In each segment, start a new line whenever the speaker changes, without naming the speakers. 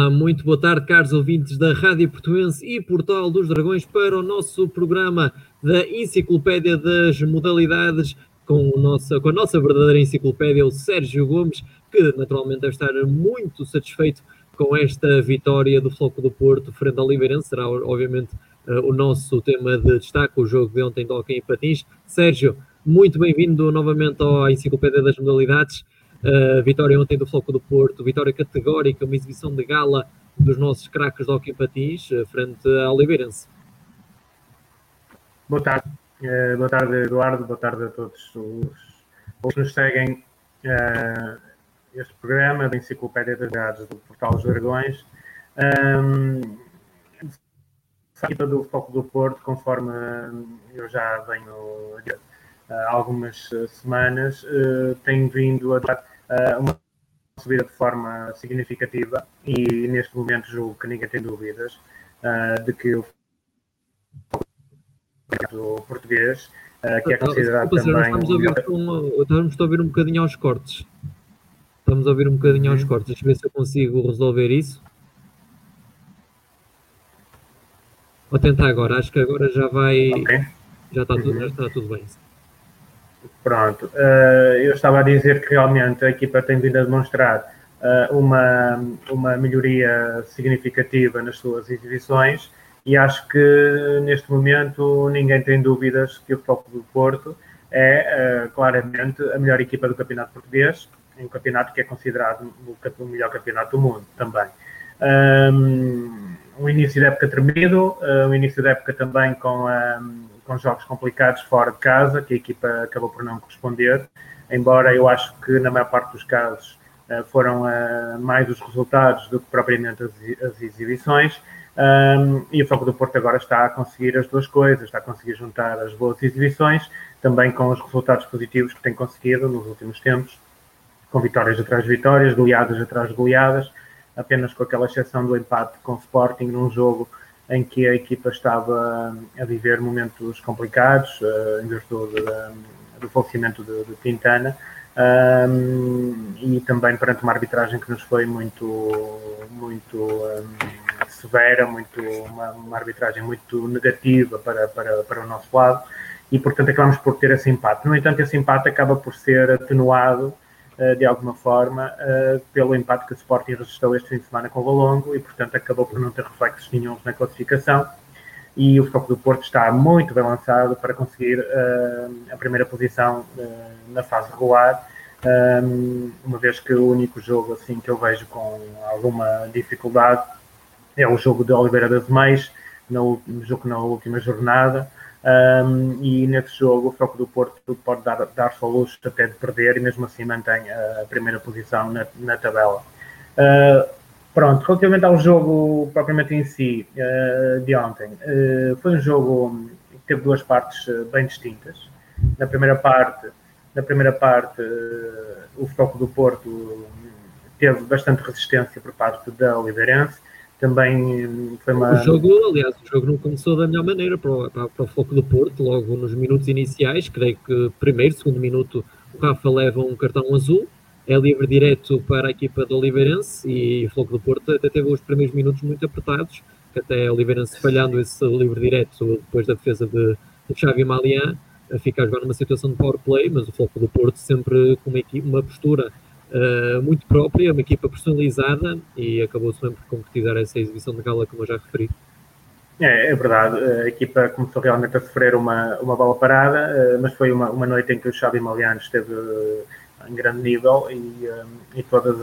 Olá, muito boa tarde, caros ouvintes da Rádio Portuense e Portal dos Dragões, para o nosso programa da Enciclopédia das Modalidades, com a nossa verdadeira enciclopédia, o Sérgio Gomes, que naturalmente deve estar muito satisfeito com esta vitória do Floco do Porto frente ao Oliveirense. Será, obviamente, o nosso tema de destaque, o jogo de ontem de hóquei em patins. Sérgio, muito bem-vindo novamente à Enciclopédia das Modalidades. Vitória ontem do Floco do Porto, vitória categórica, uma exibição de gala dos nossos craques de hóquei em patins frente ao Oliveirense.
Boa tarde, Eduardo, boa tarde a todos os que nos seguem este programa da Enciclopédia das Modalidades do Portal dos Dragões. A equipa do Floco do Porto, conforme eu já venho há algumas semanas, tem vindo a dar uma subida de forma significativa e neste momento julgo que ninguém tem dúvidas de que o português, que é considerado também...
Estamos a ouvir um bocadinho aos cortes. Estamos a ouvir um bocadinho aos cortes. Deixa eu ver se eu consigo resolver isso. Vou tentar agora. Acho que agora já vai...
Okay.
Já está tudo bem.
Pronto. Eu estava a dizer que realmente a equipa tem vindo a demonstrar uma melhoria significativa nas suas exibições e acho que neste momento ninguém tem dúvidas que o Floco do Porto é claramente a melhor equipa do campeonato português, um campeonato que é considerado o melhor campeonato do mundo também. Um início de época tremido, um início de época também com jogos complicados fora de casa, que a equipa acabou por não corresponder, embora eu acho que na maior parte dos casos foram mais os resultados do que propriamente as exibições. E o Floco do Porto agora está a conseguir as duas coisas, está a conseguir juntar as boas exibições, também com os resultados positivos que tem conseguido nos últimos tempos, com vitórias atrás de vitórias, goleadas atrás de goleadas, apenas com aquela exceção do empate com o Sporting num jogo em que a equipa estava a viver momentos complicados, em virtude do falecimento de Quintana, e também perante uma arbitragem que nos foi muito severa, uma arbitragem muito negativa para o nosso lado, e portanto acabamos por ter esse empate. No entanto, esse empate acaba por ser atenuado de alguma forma pelo empate que o Sporting registrou este fim de semana com o Valongo e portanto acabou por não ter reflexos nenhuns na classificação, e o Floco do Porto está muito bem lançado para conseguir a primeira posição na fase regular, uma vez que o único jogo assim que eu vejo com alguma dificuldade é o jogo de Oliveira das Meias, no jogo na última jornada, e nesse jogo o Floco do Porto pode dar-se ao luxo até de perder e mesmo assim mantém a primeira posição na tabela. Pronto, relativamente ao jogo propriamente em si de ontem, foi um jogo que teve duas partes bem distintas. Na primeira parte o Floco do Porto teve bastante resistência por parte da Oliveirense. Também foi uma...
O jogo não começou da melhor maneira para o Floco do Porto, logo nos minutos iniciais. Creio que primeiro, segundo minuto, o Rafa leva um cartão azul, é livre direto para a equipa do Oliveirense e o Floco do Porto até teve os primeiros minutos muito apertados, que até o Oliveirense falhando esse livre direto depois da defesa de Xavi Malian, fica a jogar numa situação de power play, mas o Floco do Porto sempre com uma postura muito própria, uma equipa personalizada, e acabou-se mesmo por concretizar essa exibição de gala, como eu já referi.
É verdade, a equipa começou realmente a sofrer uma bola parada, mas foi uma noite em que o Xavi Malian esteve em grande nível e todas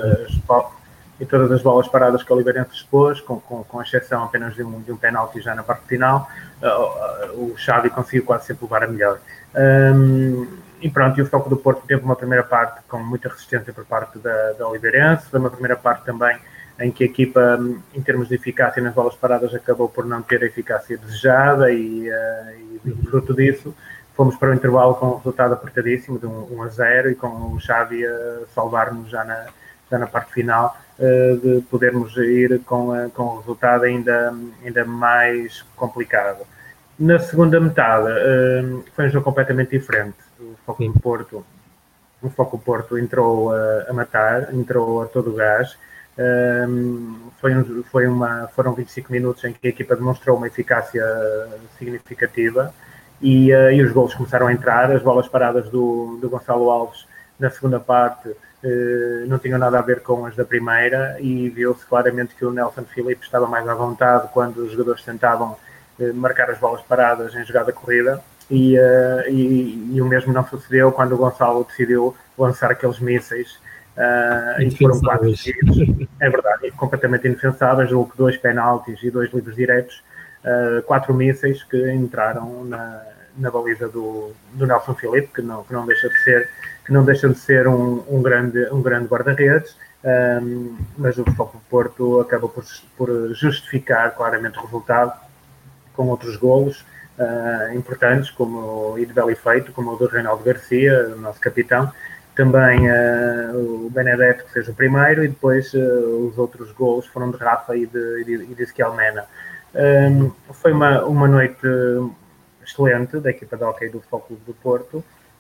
as bolas paradas que o Oliveirense expôs, com exceção apenas de um penalti já na parte final, o Xavi conseguiu quase sempre levar a melhor. E pronto, e o Floco do Porto teve uma primeira parte com muita resistência por parte da Oliveirense, foi uma primeira parte também em que a equipa, em termos de eficácia nas bolas paradas, acabou por não ter a eficácia desejada e fruto disso, fomos para o intervalo com um resultado apertadíssimo de 1-0 e com o Xavi a salvar-nos já na parte final, de podermos ir com um resultado ainda mais complicado. Na segunda metade, foi um jogo completamente diferente. O Floco do Porto entrou a matar, entrou a todo gás, Foram 25 minutos em que a equipa demonstrou uma eficácia significativa e os golos começaram a entrar. As bolas paradas do Gonçalo Alves na segunda parte não tinham nada a ver com as da primeira, e viu-se claramente que o Nelson Filipe estava mais à vontade quando os jogadores tentavam marcar as bolas paradas em jogada corrida, e o mesmo não sucedeu quando o Gonçalo decidiu lançar aqueles mísseis, e foram 4 seguidos, é verdade, completamente indefensáveis, 2 penaltis e 2 livros diretos, 4 mísseis que entraram na baliza do Nelson Filipe, que não deixa de ser um grande guarda-redes, mas o Futebol Clube do Porto acaba por justificar claramente o resultado com outros golos importantes, como o de belo efeito, como o do Reinaldo Garcia, o nosso capitão, também o Benedetto, que fez o primeiro, e depois os outros golos foram de Rafa e de Ezequiel Mena. Foi uma noite excelente da equipa de hóquei do Futebol Clube do Porto.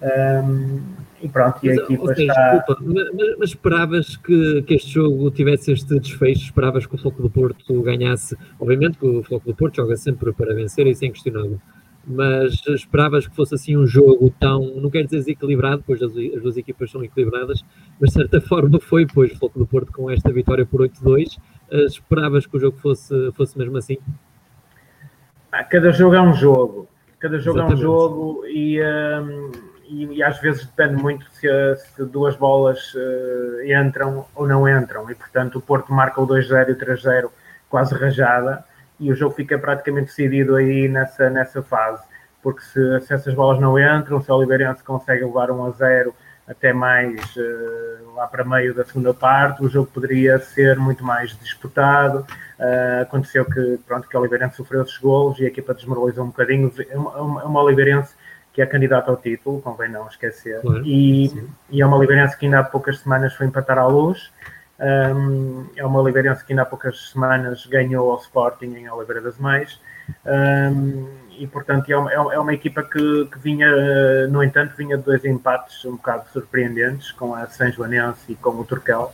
E pronto, e a equipa está...
Desculpa, mas esperavas que este jogo tivesse este desfecho? Esperavas que o Futebol Clube do Porto ganhasse? Obviamente que o Futebol Clube do Porto joga sempre para vencer, isso é inquestionável, mas esperavas que fosse assim um jogo tão, não quero dizer desequilibrado, pois as duas equipas são equilibradas, mas de certa forma foi, pois, o Futebol Clube do Porto com esta vitória por 8-2, esperavas que o jogo fosse mesmo assim?
Cada jogo é um jogo. Cada jogo
Exatamente.
É um jogo, e às vezes depende muito se duas bolas entram ou não entram, e portanto o Porto marca o 2-0 e o 3-0 quase rajada, e o jogo fica praticamente decidido aí nessa fase, porque se essas bolas não entram, se o Oliveirense consegue levar 1-0 até mais lá para meio da segunda parte, o jogo poderia ser muito mais disputado. Aconteceu que o Oliveirense sofreu esses golos e a equipa desmoralizou um bocadinho. É uma Oliveirense que é candidata ao título, convém não esquecer, claro, e é uma Oliveirense que ainda há poucas semanas foi empatar à Luz. É uma Oliveirense que ainda há poucas semanas ganhou ao Sporting em Oliveira das Meias, e portanto é uma equipa que vinha, no entanto, vinha de 2 empates um bocado surpreendentes, com a São Joanense e com o Turquel,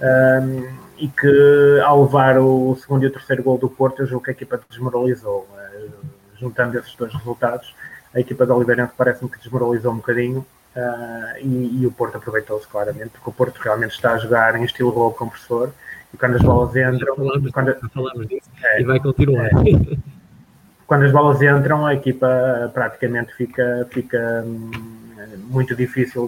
e que ao levar o segundo e o terceiro gol do Porto, eu julgo que a equipa desmoralizou. Juntando esses 2 resultados, a equipa de Oliveirense parece-me que desmoralizou um bocadinho, e o Porto aproveitou-se claramente, porque o Porto realmente está a jogar em estilo globo compressor, e quando as bolas entram...
Já falámos disso, e vai continuar.
Quando as bolas entram, a equipa praticamente fica muito difícil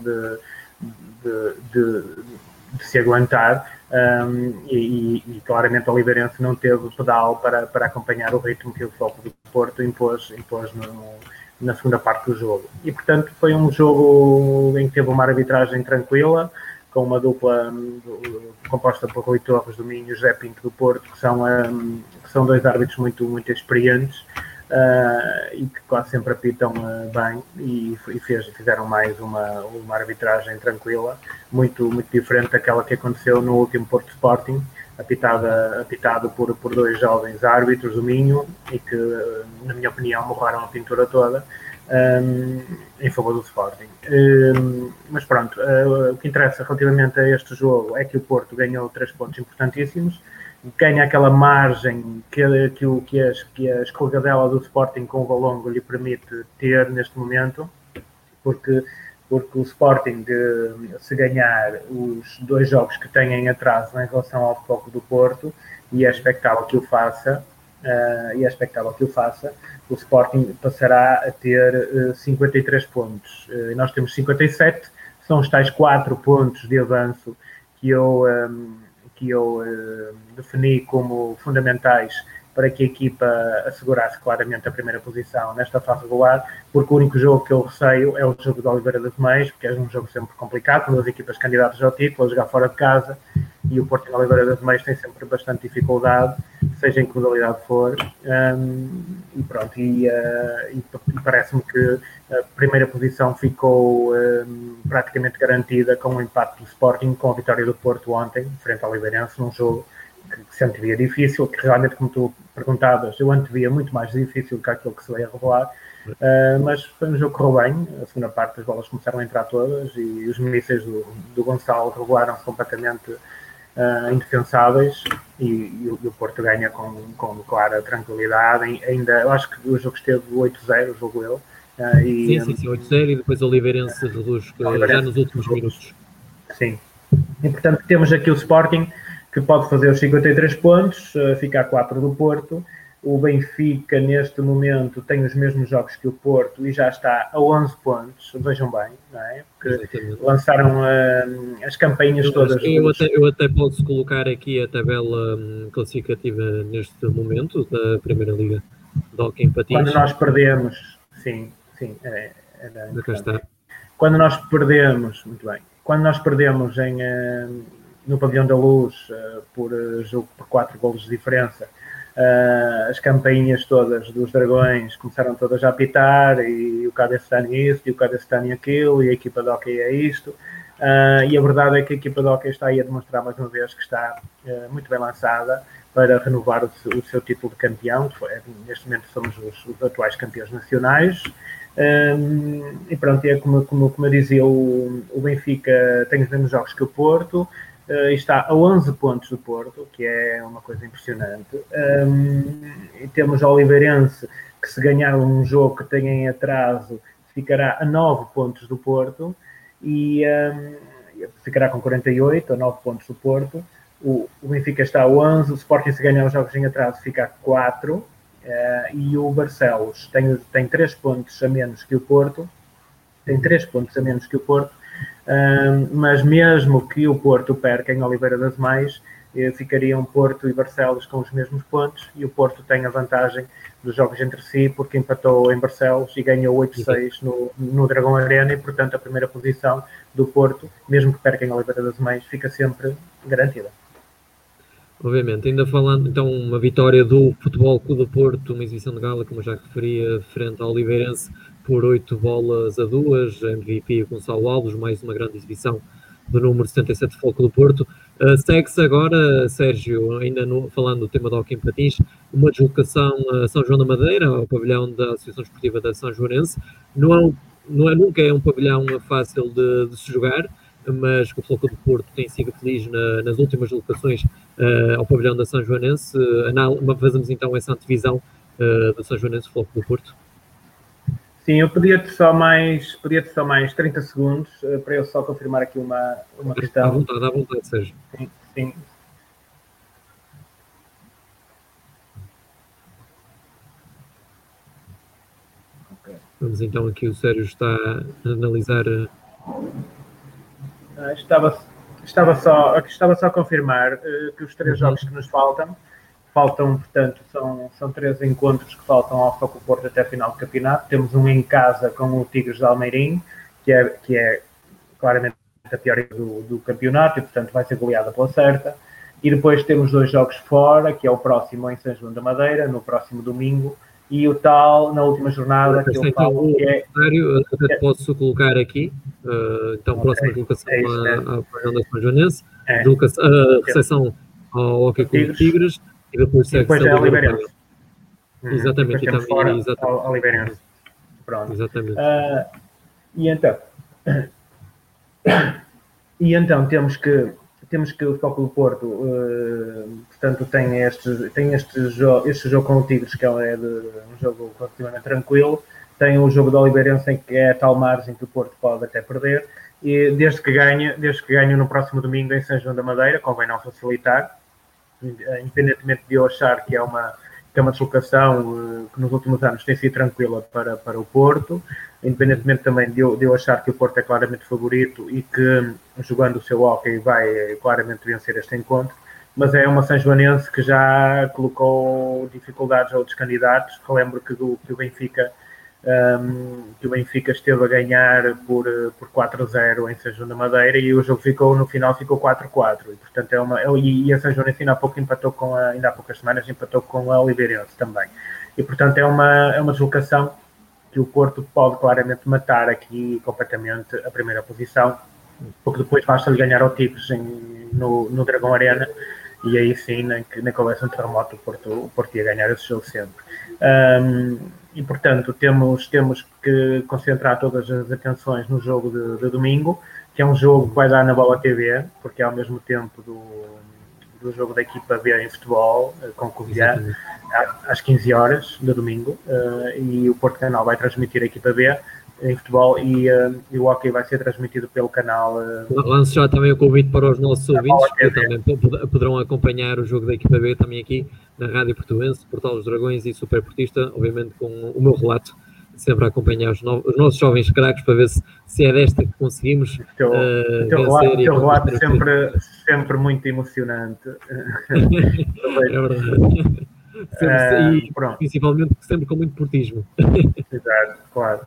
de se aguentar, e claramente o Oliveirense não teve pedal para acompanhar o ritmo que o Futebol Clube do Porto impôs na segunda parte do jogo. E, portanto, foi um jogo em que teve uma arbitragem tranquila, com uma dupla composta por Rui Torres do Minho e José Pinto do Porto, que são 2 árbitros muito experientes, e que quase sempre apitam bem, e fizeram mais uma arbitragem tranquila, muito diferente daquela que aconteceu no último Porto Sporting, apitado por 2 jovens árbitros do Minho, e que, na minha opinião, morraram a pintura toda em favor do Sporting. Mas pronto, o que interessa relativamente a este jogo é que o Porto ganhou 3 pontos importantíssimos, ganha aquela margem que a escorregadela do Sporting com o Valongo lhe permite ter neste momento, porque o Sporting, se ganhar os 2 jogos que tem em atraso em relação ao Futebol Clube do Porto, e é expectável que o faça, o Sporting passará a ter 53 pontos. Nós temos 57, são os tais 4 pontos de avanço que eu defini como fundamentais para que a equipa assegurasse claramente a primeira posição nesta fase regular, porque o único jogo que eu receio é o jogo de Oliveira das Meias, porque é um jogo sempre complicado, com 2 equipas candidatas ao título, a jogar fora de casa, e o Porto de Oliveira das Meias tem sempre bastante dificuldade, seja em que modalidade for, e pronto, e parece-me que a primeira posição ficou praticamente garantida com o empate do Sporting, com a vitória do Porto ontem, frente ao Oliveirense, num jogo que se antevia difícil, que realmente, como tu perguntavas, eu antevia muito mais difícil do que aquilo que se veio a revelar, mas foi um jogo que correu bem. A segunda parte as bolas começaram a entrar todas, e os mísseis do Gonçalo regularam-se completamente indefensáveis e o Porto ganha com clara tranquilidade. Ainda, eu acho que o jogo esteve 8-0, jogo eu.
Sim, 8-0 e depois o Oliveirense reduz já nos últimos minutos.
Sim. E, portanto, temos aqui o Sporting, que pode fazer os 53 pontos, fica a 4 do Porto. O Benfica, neste momento, tem os mesmos jogos que o Porto e já está a 11 pontos. Vejam bem, não é? Porque
exatamente,
lançaram as campainhas todas.
Eu até posso colocar aqui a tabela classificativa neste momento da Primeira Liga de Hóquei em Patins.
Quando nós perdemos, sim, quando nós perdemos, muito bem, quando nós perdemos no Pavilhão da Luz por 4 golos de diferença, as campainhas todas dos Dragões começaram todas a apitar e o Cadestani isto e o Cadestani aquilo e a equipa de hóquei é isto. E a verdade é que a equipa de hóquei está aí a demonstrar mais uma vez que está muito bem lançada para renovar o seu título de campeão. Neste momento somos os atuais campeões nacionais. E pronto, é como eu dizia, o Benfica tem os mesmos jogos que o Porto, está a 11 pontos do Porto, que é uma coisa impressionante. E temos o Oliveirense, que se ganhar um jogo que tenha em atraso, ficará a 9 pontos do Porto, e ficará com 48, a 9 pontos do Porto. O Benfica está a 11, o Sporting, se ganhar os jogos em atraso, fica a 4, e o Barcelos tem 3 pontos a menos que o Porto, mas mesmo que o Porto perca em Oliveira das Mães, ficariam Porto e Barcelos com os mesmos pontos, e o Porto tem a vantagem dos jogos entre si, porque empatou em Barcelos e ganhou 8-6 no Dragão Arena, e portanto a primeira posição do Porto, mesmo que perca em Oliveira das Mães, fica sempre garantida.
Obviamente, ainda falando, então, uma vitória do Futebol Clube do Porto, uma exibição de gala, como eu já referia, frente ao Oliveirense, por 8-2, MVP Gonçalo Alves, mais uma grande exibição do número 77 do Futebol Clube do Porto. Segue-se agora, Sérgio, ainda falando do tema do hóquei em patins, uma deslocação a São João da Madeira, ao pavilhão da Associação Esportiva da São Joanense. Nunca é um pavilhão fácil de se jogar, mas que o Futebol Clube do Porto tem sido feliz nas últimas deslocações ao pavilhão da São Joanense. Fazemos então essa antevisão do São Joanense Futebol Clube do Porto.
Sim, eu pedia-te só mais 30 segundos para eu só confirmar aqui uma questão.
À vontade, Sérgio.
Sim. Okay.
Vamos então aqui, o Sérgio está a analisar.
Estava só a confirmar que os 3 jogos que nos faltam, portanto, são 3 encontros que faltam ao Futebol Clube do Porto até a final do campeonato. Temos um em casa com o Tigres de Almeirim, que é claramente a pior do campeonato e, portanto, vai ser goleada pela certa. E depois temos 2 jogos fora, que é o próximo em São João da Madeira, no próximo domingo, e o tal, na última jornada, que eu falo que é...
Até posso colocar aqui, então, próxima deslocação ao pavilhão da São Joanense, recepção ao Hóquei Clube Tigres, e depois
é a Oliveirense.
Exatamente,
e também ao Oliveirense. Pronto.
Exatamente.
E então temos que o Futebol Clube do Porto, portanto, tem este jogo com o Tigres, que é um jogo relativamente tranquilo. Tem o jogo do Oliveirense, em que é a tal margem que o Porto pode até perder. E desde que ganhe no próximo domingo em São João da Madeira, convém não facilitar, independentemente de eu achar que é uma deslocação que nos últimos anos tem sido tranquila para o Porto, independentemente também de eu achar que o Porto é claramente favorito e que, jogando o seu hóquei, vai claramente vencer este encontro, mas é uma sanjoanense que já colocou dificuldades a outros candidatos. Relembro que o Benfica esteve a ganhar por 4-0 em São João da Madeira e o jogo no final ficou 4-4, e portanto a São João ainda há poucas semanas empatou com a Oliveirense também, e portanto é uma deslocação que o Porto pode claramente matar aqui completamente a primeira posição, porque depois basta-lhe ganhar ao Tigres no Dragão Arena, e aí sim, nem que houvesse um terremoto, o Porto ia ganhar esse jogo sempre. E portanto temos que concentrar todas as atenções no jogo de domingo. que é um jogo que vai dar na Bola TV, porque é ao mesmo tempo do jogo da equipa B em futebol, com o Covilhã, às 15 horas de domingo, e o Porto Canal vai transmitir a equipa B em futebol e o hockey vai ser transmitido pelo canal.
Lanço já também o convite para os nossos ouvintes, que também poderão acompanhar o jogo da equipa B também aqui na Rádio Portuense, Portal dos Dragões e Superportista, obviamente com o meu relato, sempre a acompanhar os nossos jovens craques para ver se é desta que conseguimos
o teu relato sempre muito emocionante.
É verdade. Sempre, principalmente sempre com muito portismo.
Exato, claro.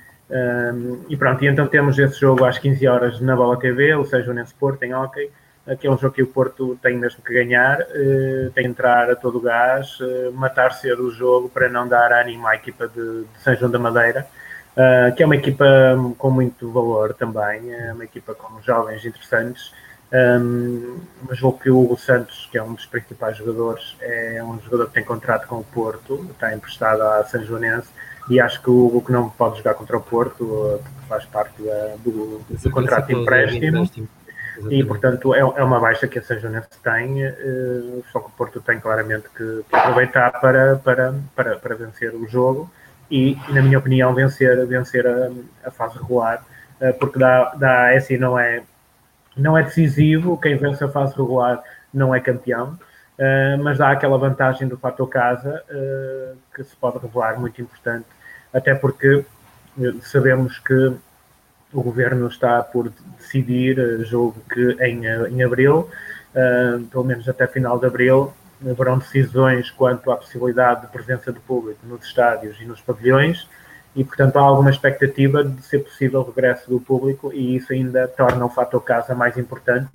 E pronto, e então temos esse jogo às 15 horas na Bola TV, o Sanjonense Porto, em hóquei, que é um jogo que o Porto tem mesmo que ganhar, tem que entrar a todo o gás, matar cedo o jogo para não dar ânimo à equipa de São João da Madeira, que é uma equipa com muito valor também, é uma equipa com jovens interessantes, mas julgo que o Hugo Santos, que é um dos principais jogadores, é um jogador que tem contrato com o Porto, está emprestado à São Joanense, e acho que o Hugo que não pode jogar contra o Porto, porque faz parte do contrato de empréstimo, e portanto é uma baixa que a São Joanense tem, só que o Porto tem claramente que aproveitar para vencer o jogo e, na minha opinião, vencer a fase regular, porque assim, não é decisivo, quem vence a fase regular não é campeão, mas dá aquela vantagem do fator casa, que se pode revelar muito importante, até porque sabemos que o governo está por decidir, julgo que em abril, pelo menos até final de abril, haverão decisões quanto à possibilidade de presença de público nos estádios e nos pavilhões, e, portanto, há alguma expectativa de ser possível o regresso do público e isso ainda torna o fator casa mais importante.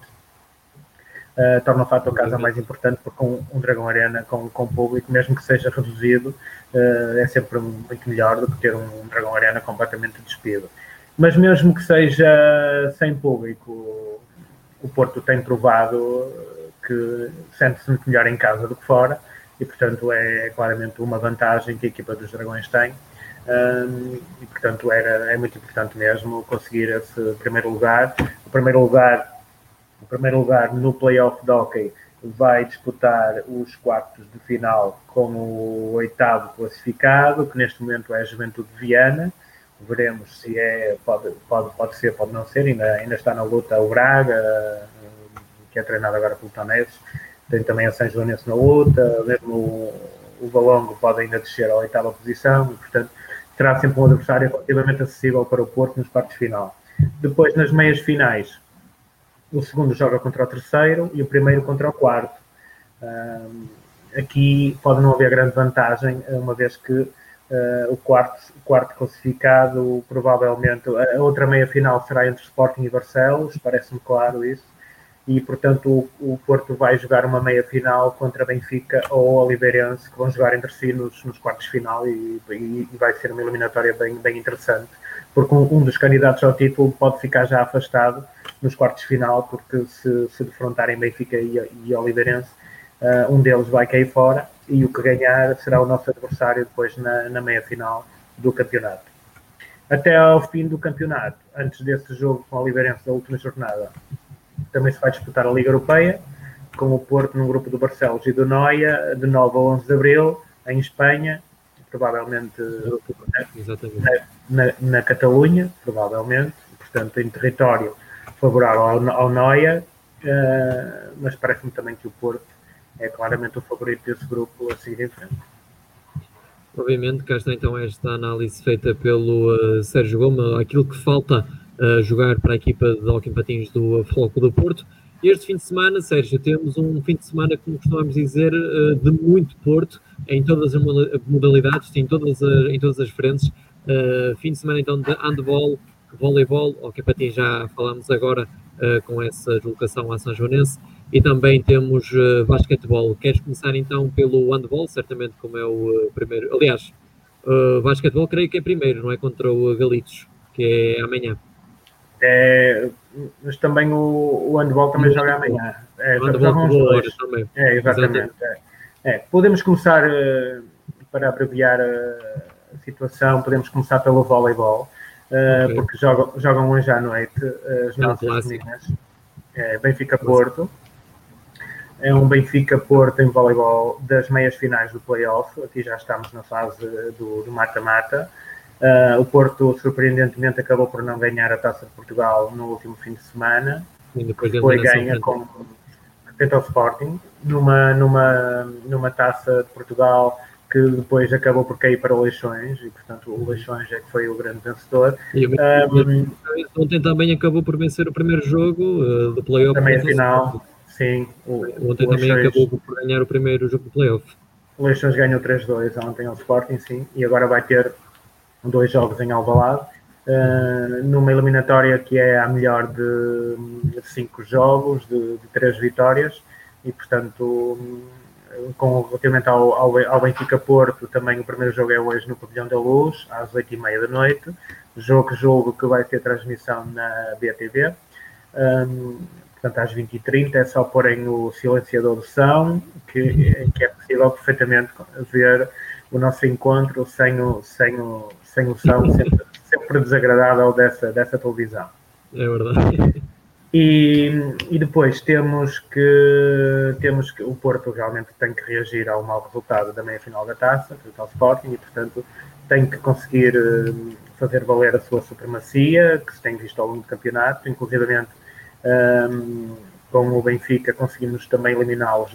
Porque um Dragão Arena com público, mesmo que seja reduzido, é sempre muito melhor do que ter um Dragão Arena completamente despido. Mas mesmo que seja sem público, o Porto tem provado que sente-se muito melhor em casa do que fora e, portanto, é claramente uma vantagem que a equipa dos Dragões tem. E, portanto, é muito importante mesmo conseguir esse primeiro lugar. O primeiro lugar no play-off de hockey vai disputar os quartos de final com o 8º classificado, que neste momento é a Juventude de Viana. Veremos se pode ser, pode não ser, ainda está na luta o Braga, que é treinado agora pelo Toneves, tem também a São Joanense na luta, mesmo o Valongo pode ainda descer à 8ª posição, e, portanto, será sempre um adversário relativamente acessível para o Porto nos quartos de final. Depois, nas meias finais, o segundo joga contra o terceiro e o primeiro contra o quarto. Aqui pode não haver grande vantagem, uma vez que o quarto classificado, provavelmente, a outra meia-final será entre Sporting e Barcelos, parece-me claro isso, e, portanto, o Porto vai jogar uma meia-final contra Benfica ou Oliveirense, que vão jogar entre si nos quartos de final e vai ser uma eliminatória bem interessante, porque um dos candidatos ao título pode ficar já afastado nos quartos de final, porque se defrontarem Benfica e Oliveirense, um deles vai cair fora e o que ganhar será o nosso adversário depois na meia-final do campeonato. Até ao fim do campeonato, antes desse jogo com o Oliveirense da última jornada, também se vai disputar a Liga Europeia, com o Porto no grupo do Barcelos e do Noia, de 9 a 11 de Abril, em Espanha, provavelmente na Catalunha, provavelmente, portanto em território favorável ao Noia, mas parece-me também que o Porto é claramente o favorito desse grupo a seguir em frente.
Obviamente, cá está então esta análise feita pelo Sérgio Goma, aquilo que falta jogar para a equipa de Hóquei em Patins do Futebol Clube do Porto. E este fim de semana, Sérgio, temos um fim de semana, como costumamos dizer, de muito Porto, em todas as modalidades, em todas as frentes. Fim de semana então de handball, voleibol, Hóquei em Patins já falamos agora com essa deslocação à São Joanense, e também temos basquetebol. Queres começar então pelo handball, certamente como é o primeiro. Aliás, basquetebol creio que é primeiro, não é? Contra o Galitos, que é amanhã.
Mas também o handball também joga amanhã.
Jogam os dois. Também.
Exatamente. Podemos começar, para abreviar a situação, podemos começar pelo voleibol. porque jogam hoje à noite as nossas meninas. Benfica-Porto. É um Benfica-Porto em voleibol das meias finais do play-off. Aqui já estamos na fase do mata-mata. O Porto, surpreendentemente, acabou por não ganhar a Taça de Portugal no último fim de semana. Que foi ganha com frente ao Sporting, numa Taça de Portugal que depois acabou por cair para o Leixões, e portanto o Leixões é que foi o grande vencedor.
Ontem também acabou por vencer o primeiro jogo do play-off.
Também a final, sim.
Ontem também acabou por ganhar o primeiro jogo do play-off.
O Leixões ganhou 3-2 ontem ao Sporting, sim, e agora vai ter 2 jogos em Alvalade, numa eliminatória que é a melhor de 5 jogos, de 3 vitórias, e portanto, relativamente ao Benfica-Porto, também o primeiro jogo é hoje no Pavilhão da Luz, às 8h30 da noite, jogo que vai ter transmissão na BTV, portanto às 20h30, é só porem o silenciador de som, que é possível perfeitamente ver o nosso encontro sem o som sempre desagradável dessa televisão.
É verdade.
E depois temos que o Porto realmente tem que reagir ao mau resultado da meia-final da Taça, frente ao Sporting, e portanto tem que conseguir fazer valer a sua supremacia, que se tem visto ao longo do campeonato, inclusivamente com o Benfica conseguimos também eliminá-las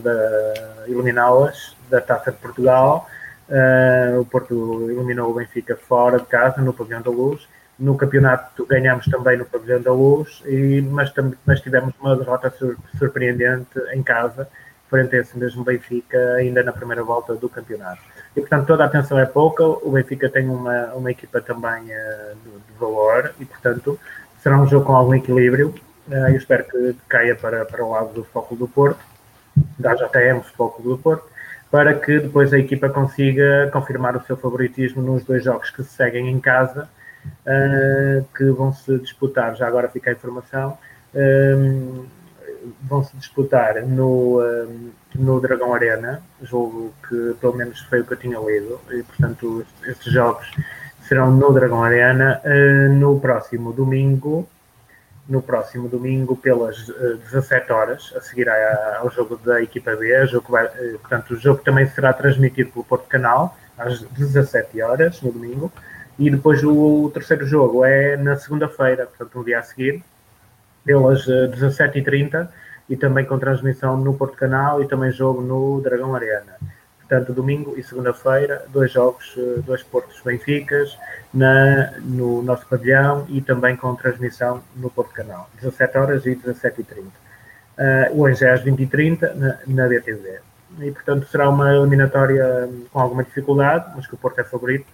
da Taça de Portugal. O Porto eliminou o Benfica fora de casa, no Pavilhão da Luz. No campeonato ganhámos também no Pavilhão da Luz, mas tivemos uma derrota surpreendente em casa, frente a esse mesmo Benfica, ainda na primeira volta do campeonato. E, portanto, toda a atenção é pouca. O Benfica tem uma equipa também de valor e, portanto, será um jogo com algum equilíbrio. Eu espero que caia para o lado do Futebol Clube do Porto, da JM Futebol Clube do Porto, para que depois a equipa consiga confirmar o seu favoritismo nos 2 jogos que se seguem em casa, que vão-se disputar, já agora fica a informação, vão-se disputar no Dragão Arena, jogo que pelo menos foi o que eu tinha lido, e portanto esses jogos serão no Dragão Arena no próximo domingo pelas 17 horas, a seguir ao jogo da equipa B. Portanto, o jogo também será transmitido pelo Porto Canal às 17 horas no domingo, e depois o terceiro jogo é na segunda-feira, portanto um dia a seguir, pelas 17h30, e também com transmissão no Porto Canal e também jogo no Dragão Arena. Portanto, domingo e segunda-feira, 2 jogos, 2 Portos Benficas no nosso pavilhão e também com transmissão no Porto Canal, 17 horas e 17h30. Hoje é às 20h30 na BTV. E, portanto, será uma eliminatória com alguma dificuldade, mas que o Porto é favorito.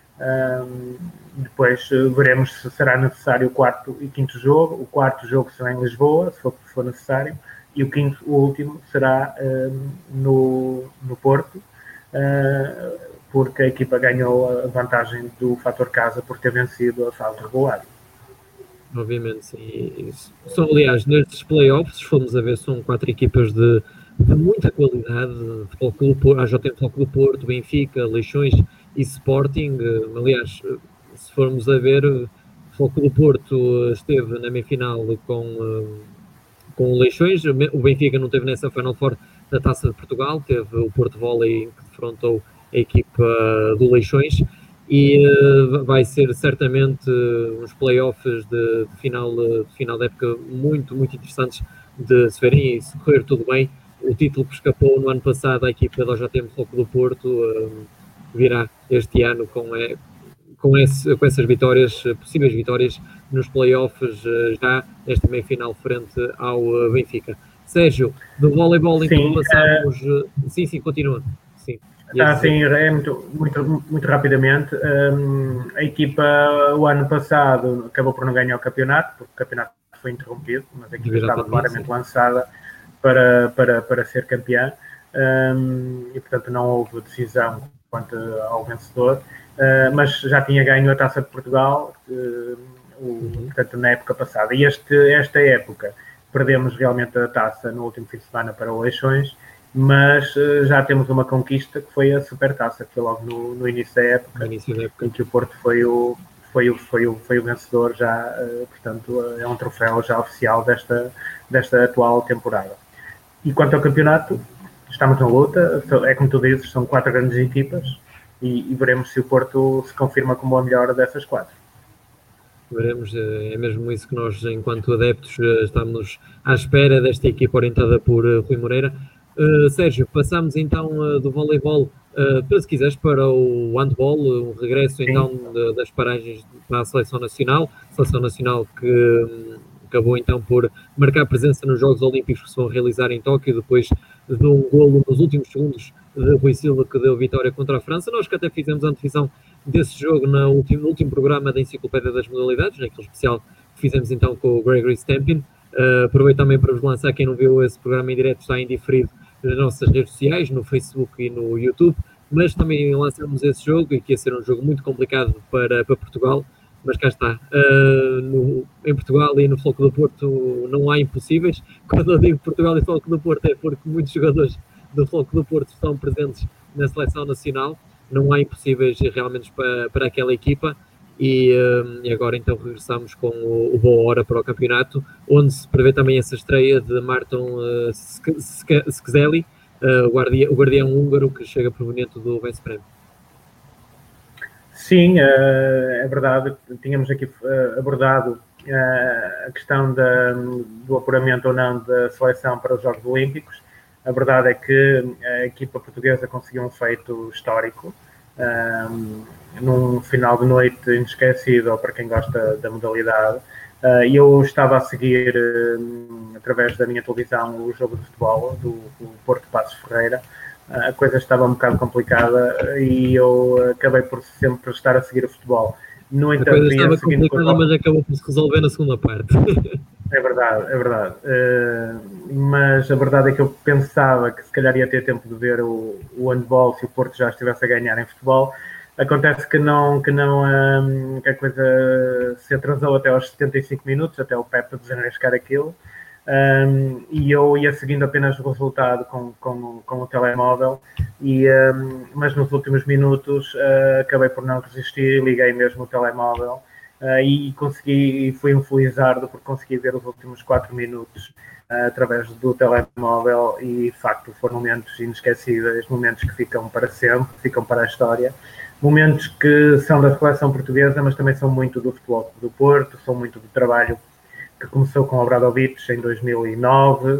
Depois veremos se será necessário o 4º e 5º jogo. O 4º jogo será em Lisboa, se for necessário, e o último será no Porto, porque a equipa ganhou a vantagem do fator casa por ter vencido a fase regular.
Obviamente, sim. Aliás, nestes playoffs, se formos a ver, são 4 equipas de muita qualidade: Futebol Clube, AJM Futebol Clube do Porto, Benfica, Leixões e Sporting. Aliás, se formos a ver, o Futebol Clube do Porto esteve na meia-final com o Leixões. O Benfica não teve nessa Final Four da Taça de Portugal, teve o Porto Volley, que defrontou a equipa do Leixões, e vai ser certamente uns playoffs de final da época muito, muito interessantes de se verem, e se correr tudo bem, o título que escapou no ano passado à equipa da JM Futebol Clube do Porto virá este ano com essas vitórias, possíveis vitórias nos playoffs, já nesta meia-final frente ao Benfica. Sérgio, do voleibol em que passamos... Sim, continua. Sim.
Sim, é muito rapidamente. A equipa, o ano passado, acabou por não ganhar o campeonato, porque o campeonato foi interrompido, mas a equipa estava claramente lançada para ser campeã, e portanto não houve decisão quanto ao vencedor, mas já tinha ganho a Taça de Portugal, portanto na época passada. E esta época perdemos realmente a taça no último fim de semana para o Leixões, mas já temos uma conquista, que foi a Supertaça, que foi logo no início da época, em que o Porto foi o foi o vencedor já, portanto, é um troféu já oficial desta atual temporada. E quanto ao campeonato, estamos na luta, é como tu dizes, são 4 grandes equipas e veremos se o Porto se confirma como a melhor dessas 4.
Veremos, é mesmo isso que nós, enquanto adeptos, estamos à espera desta equipa orientada por Rui Moreira. Sérgio, passamos então do voleibol, para se quiseres, para o handball, um regresso então das paragens para a Seleção Nacional que acabou então por marcar presença nos Jogos Olímpicos que se vão realizar em Tóquio, depois de um golo nos últimos segundos de Rui Silva que deu vitória contra a França. Nós que até fizemos a antevisão desse jogo no último programa da Enciclopédia das Modalidades, naquele especial que fizemos então com o Gregory Stampin. Aproveito também para vos lançar, quem não viu esse programa em direto está indiferido nas nossas redes sociais, no Facebook e no YouTube, mas também lançamos esse jogo e que ia ser um jogo muito complicado para Portugal, mas cá está. Em Portugal e no Floco do Porto não há impossíveis. Quando eu digo Portugal e Floco do Porto é porque muitos jogadores do Floco do Porto estão presentes na Seleção Nacional. Não há impossíveis realmente para aquela equipa. E agora então regressamos com o Boa Hora para o campeonato, onde se prevê também essa estreia de Marton Szekely, o guardião húngaro que chega proveniente do Veszprém.
Sim, é verdade. Tínhamos aqui abordado a questão do apuramento ou não da seleção para os Jogos Olímpicos. A verdade é que a equipa portuguesa conseguiu um feito histórico, num final de noite inesquecível para quem gosta da modalidade. Eu estava a seguir, através da minha televisão, o jogo de futebol do Porto Passos Ferreira. A coisa estava um bocado complicada e eu acabei por sempre estar a seguir o futebol.
No entanto, a coisa estava complicada, mas acabou por se resolver na segunda parte.
É verdade, é verdade. Mas a verdade é que eu pensava que se calhar ia ter tempo de ver o handball se o Porto já estivesse a ganhar em futebol. Acontece que a coisa se atrasou até aos 75 minutos, até o Pepe desenrascar aquilo. E eu ia seguindo apenas o resultado com o telemóvel, mas nos últimos minutos acabei por não resistir, liguei mesmo o telemóvel e fui um felizardo porque consegui ver os últimos 4 minutos através do telemóvel e de facto foram momentos inesquecíveis, momentos que ficam para sempre, ficam para a história, momentos que são da seleção portuguesa, mas também são muito do futebol do Porto, são muito do trabalho que começou com o Obradovic em 2009,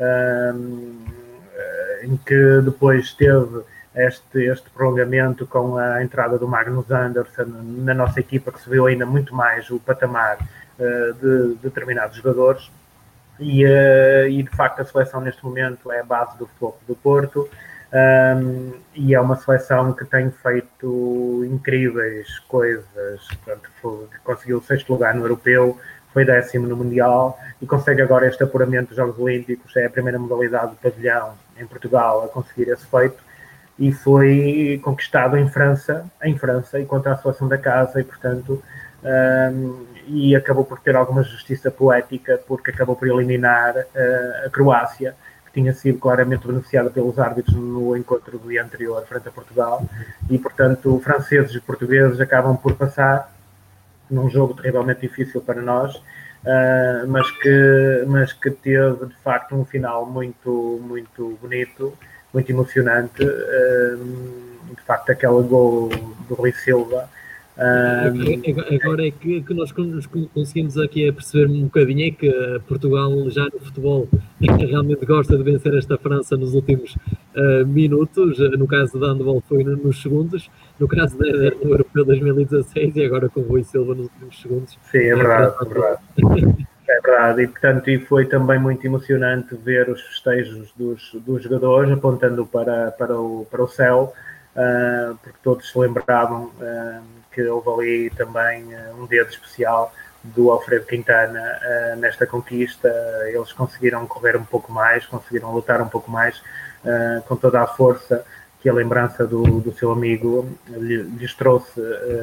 em que depois teve este prolongamento com a entrada do Magnus Andersson na nossa equipa, que subiu ainda muito mais o patamar de determinados jogadores. E de facto a seleção neste momento é a base do futebol do Porto, e é uma seleção que tem feito incríveis coisas. Portanto, conseguiu o 6º lugar no Europeu, foi 10º no Mundial e consegue agora este apuramento dos Jogos Olímpicos. É a primeira modalidade do pavilhão em Portugal a conseguir esse feito e foi conquistado em França e contra a seleção da casa e, portanto, e acabou por ter alguma justiça poética porque acabou por eliminar a Croácia, que tinha sido claramente beneficiada pelos árbitros no encontro do dia anterior frente a Portugal e, portanto, franceses e portugueses acabam por passar num jogo terrivelmente difícil para nós, mas que teve de facto um final muito, muito bonito, muito emocionante. De facto, aquele gol do Rui Silva.
Agora é que nós conseguimos aqui a perceber um bocadinho é que Portugal já no futebol realmente gosta de vencer esta França nos últimos minutos. No caso da handball foi nos segundos, no caso no Europeu 2016 e agora com o Rui Silva nos últimos segundos.
Sim, é verdade, é verdade. É verdade, e portanto foi também muito emocionante ver os festejos dos jogadores apontando para o céu, porque todos se lembravam que houve ali também um dedo especial do Alfredo Quintana nesta conquista. Eles conseguiram correr um pouco mais, conseguiram lutar um pouco mais, com toda a força que a lembrança do seu amigo lhes trouxe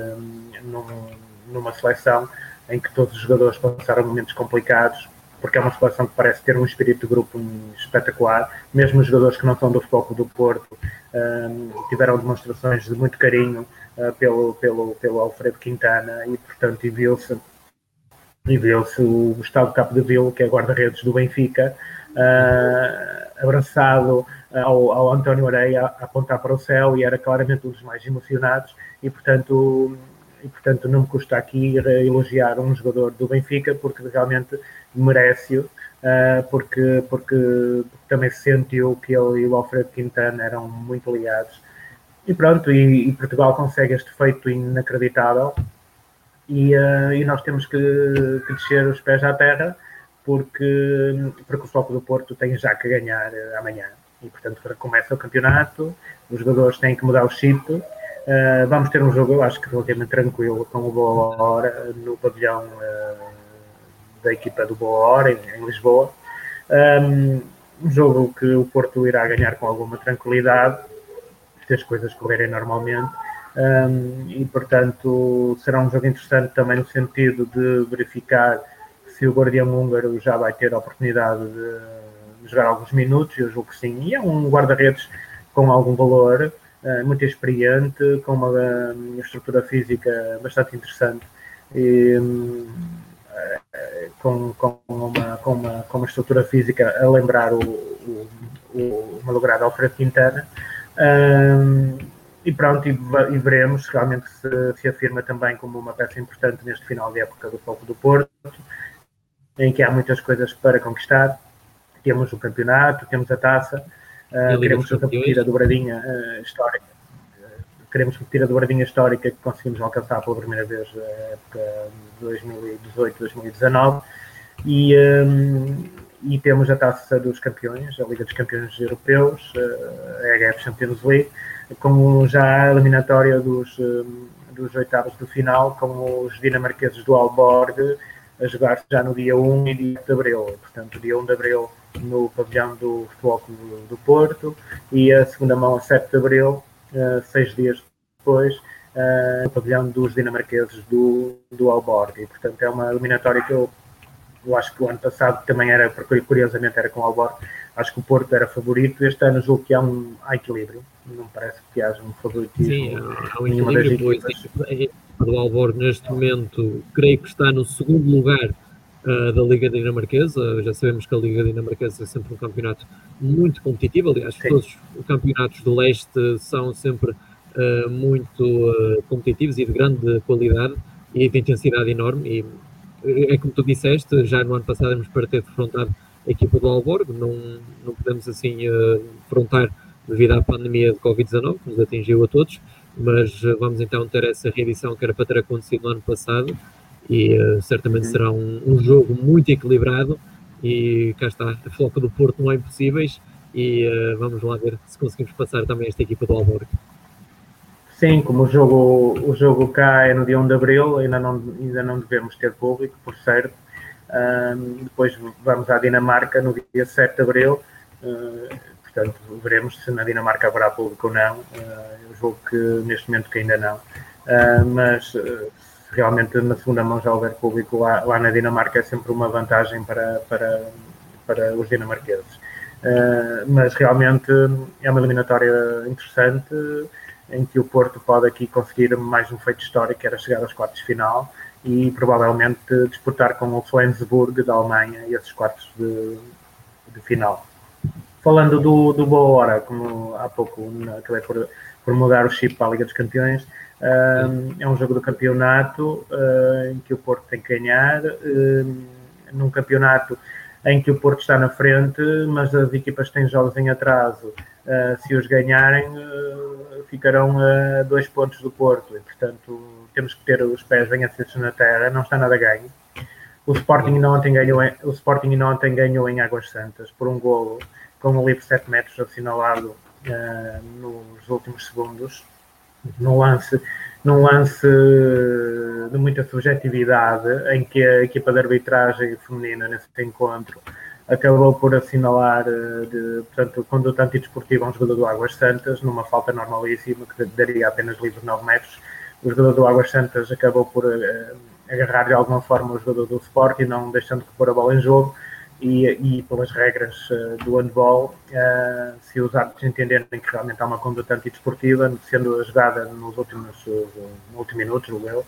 numa seleção em que todos os jogadores passaram momentos complicados, porque é uma seleção que parece ter um espírito de grupo espetacular. Mesmo os jogadores que não são do Futebol Clube do Porto tiveram demonstrações de muito carinho pelo Alfredo Quintana e, portanto, e viu-se o Gustavo Capdeville, que é guarda-redes do Benfica, abraçado ao António Areia, a apontar para o céu, e era claramente um dos mais emocionados, e portanto não me custa aqui elogiar um jogador do Benfica, porque realmente merece-o, porque também se sentiu que ele e o Alfredo Quintana eram muito ligados. E pronto, e Portugal consegue este feito inacreditável, e nós temos que descer os pés à terra, porque o Futebol do Porto tem já que ganhar amanhã. E, portanto, começa o campeonato, os jogadores têm que mudar o chip. Vamos ter um jogo, eu acho que relativamente tranquilo, com o Boa Hora, no pavilhão da equipa do Boa Hora, em Lisboa. Um jogo que o Porto irá ganhar com alguma tranquilidade, se as coisas correrem normalmente. E, portanto, será um jogo interessante também no sentido de verificar se o guardião húngaro já vai ter a oportunidade de jogar alguns minutos. Eu julgo que sim. E é um guarda-redes com algum valor, muito experiente, com uma estrutura física bastante interessante e com uma estrutura física a lembrar o malogrado Alfredo Quintana. E pronto, e veremos se realmente se afirma também como uma peça importante neste final de época do Futebol do Porto, em que há muitas coisas para conquistar. Temos o campeonato, temos a taça, queremos repetir a dobradinha histórica. Queremos repetir a dobradinha histórica que conseguimos alcançar pela primeira vez na época de 2018-2019. E temos a taça dos campeões, a Liga dos Campeões Europeus, a EHF Champions League, com já a eliminatória dos oitavos de final, com os dinamarqueses do Aalborg a jogar já no dia 1 e dia de abril. Portanto, dia 1 de abril no pavilhão do Futebol do Porto, e a segunda mão a 7 de abril, 6 dias depois, no pavilhão dos dinamarqueses do Aalborg. E, portanto, é uma eliminatória que eu acho que o ano passado também era, porque curiosamente era com o Aalborg, acho que o Porto era favorito. Este ano julgo que há equilíbrio, não parece que haja um favoritismo.
Sim, há um equilíbrio, pois a equipa do Aalborg neste momento creio que está no segundo lugar da Liga Dinamarquesa. Já sabemos que a Liga Dinamarquesa é sempre um campeonato muito competitivo, aliás, sim, todos os campeonatos do leste são sempre muito competitivos e de grande qualidade e de intensidade enorme, e é como tu disseste, já no ano passado éramos para ter defrontado a equipa do Aalborg, não podemos assim defrontar devido à pandemia de Covid-19, que nos atingiu a todos, mas vamos então ter essa reedição que era para ter acontecido no ano passado, e certamente será um jogo muito equilibrado, e cá está, a Floca do Porto não há impossíveis, e vamos lá ver se conseguimos passar também esta equipa do Aalborg.
Sim, como o jogo cá é no dia 1 de abril, ainda não devemos ter público, por certo. Depois vamos à Dinamarca no dia 7 de abril, portanto veremos se na Dinamarca haverá público ou não. Eu julgo que neste momento que ainda não, mas se realmente na segunda mão já houver público lá na Dinamarca, é sempre uma vantagem para os dinamarqueses. Mas realmente é uma eliminatória interessante, em que o Porto pode aqui conseguir mais um feito histórico, que era chegar aos quartos de final e provavelmente disputar com o Flensburg da Alemanha esses quartos de final. Falando do Boa Hora, como há pouco acabei por mudar o chip para a Liga dos Campeões, é um jogo do campeonato em que o Porto tem que ganhar, num campeonato em que o Porto está na frente, mas as equipas têm jogos em atraso. Se os ganharem, ficarão a 2 pontos do Porto, e portanto temos que ter os pés bem assentos na terra, não está nada ganho. O Sporting ainda ontem ganhou em Águas Santas por um golo com um livre 7 metros assinalado nos últimos segundos, num lance de muita subjetividade, em que a equipa de arbitragem feminina nesse encontro acabou por assinalar, portanto, conduta antidesportiva a um jogador do Águas Santas, numa falta normalíssima, que daria apenas livre 9 metros. O jogador do Águas Santas acabou por agarrar de alguma forma o jogador do Sporting, não deixando de pôr a bola em jogo, e pelas regras do handball, se os árbitros entenderem que realmente há uma conduta antidesportiva, sendo jogada no último minuto, julgo eu,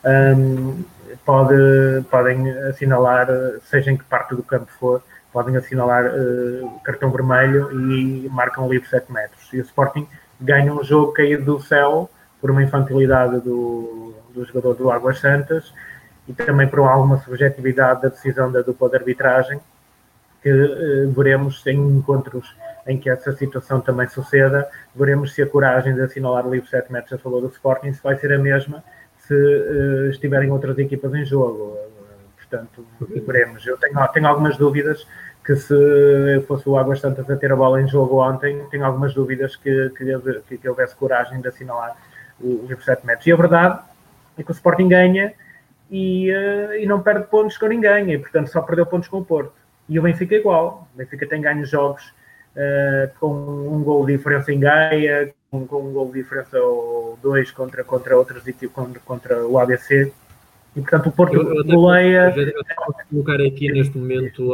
podem assinalar, seja em que parte do campo for, podem assinalar cartão vermelho e marcam livre 7 metros. E o Sporting ganha um jogo caído do céu por uma infantilidade do jogador do Águas Santas e também por alguma subjetividade da decisão da dupla de arbitragem, que veremos em encontros em que essa situação também suceda, veremos se a coragem de assinalar o livre 7 metros a favor do Sporting se vai ser a mesma se estiverem outras equipas em jogo. Portanto, veremos. Eu tenho algumas dúvidas que se fosse o Águas Santas a ter a bola em jogo ontem, tenho algumas dúvidas que houvesse coragem de assinalar o livre 7 metros. E a verdade é que o Sporting ganha e não perde pontos com ninguém, e portanto só perdeu pontos com o Porto. E o Benfica igual. O Benfica tem ganho jogos com um gol de diferença em Gaia, com um gol de diferença ou 2 contra outras equipes, contra o ABC. E portanto o Porto goleia.
Eu vou colocar aqui neste momento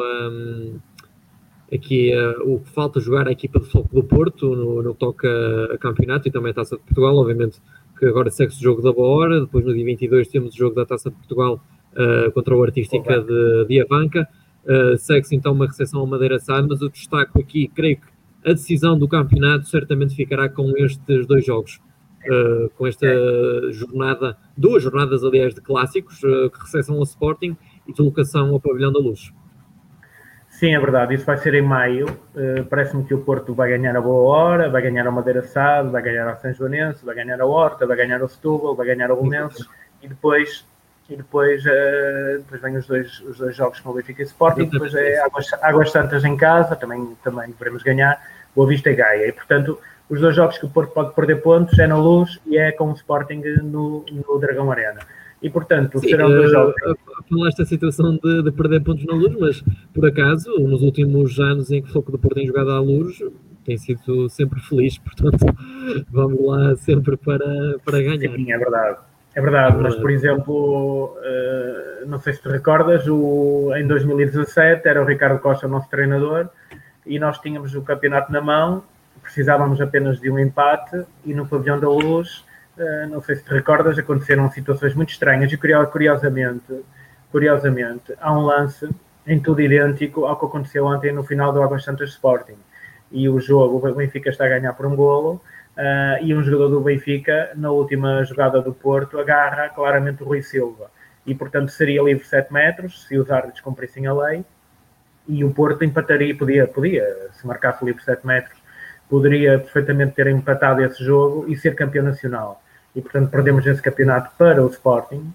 aqui, o que falta jogar a equipa de Futebol do Porto no que toca a campeonato e também a Taça de Portugal. Obviamente que agora segue-se o jogo da boa hora, depois no dia 22 temos o jogo da Taça de Portugal contra o Artística de Avanca. Segue-se então uma recepção ao Madeira Sá, mas eu destaco aqui, creio que a decisão do campeonato certamente ficará com estes dois jogos, com esta jornada, 2 jornadas aliás de clássicos, que recepção ao Sporting e deslocação ao Pavilhão da Luz.
Sim, é verdade, isso vai ser em maio. Parece-me que o Porto vai ganhar a boa hora, vai ganhar ao Madeira Sá, vai ganhar ao São Joanense, vai ganhar ao Horta, vai ganhar ao Setúbal, vai ganhar ao Belenenses e depois vêm os dois jogos com o Benfica e Sporting, depois é Águas Santas em casa, também devemos ganhar, Boa Vista e Gaia. E, portanto, os 2 jogos que o Porto pode perder pontos é na Luz e é com o Sporting no Dragão Arena. E, portanto,
sim,
serão 2 jogos.
Falaste a situação de perder pontos na Luz, mas, por acaso, nos últimos anos em que o Foco do Porto tem jogado à Luz, tem sido sempre feliz, portanto, vamos lá sempre para ganhar.
Sim, é verdade. É verdade, mas, por exemplo, não sei se te recordas, em 2017 era o Ricardo Costa o nosso treinador e nós tínhamos o campeonato na mão, precisávamos apenas de um empate e no Pavilhão da Luz, não sei se te recordas, aconteceram situações muito estranhas e curiosamente há um lance em tudo idêntico ao que aconteceu ontem no final do Águas Santas Sporting. E o jogo, o Benfica está a ganhar por um golo, e um jogador do Benfica, na última jogada do Porto, agarra claramente o Rui Silva. E, portanto, seria livre 7 metros, se os árbitros cumprissem a lei, e o Porto empataria, podia, se marcasse livre 7 metros, poderia perfeitamente ter empatado esse jogo e ser campeão nacional. E, portanto, perdemos esse campeonato para o Sporting,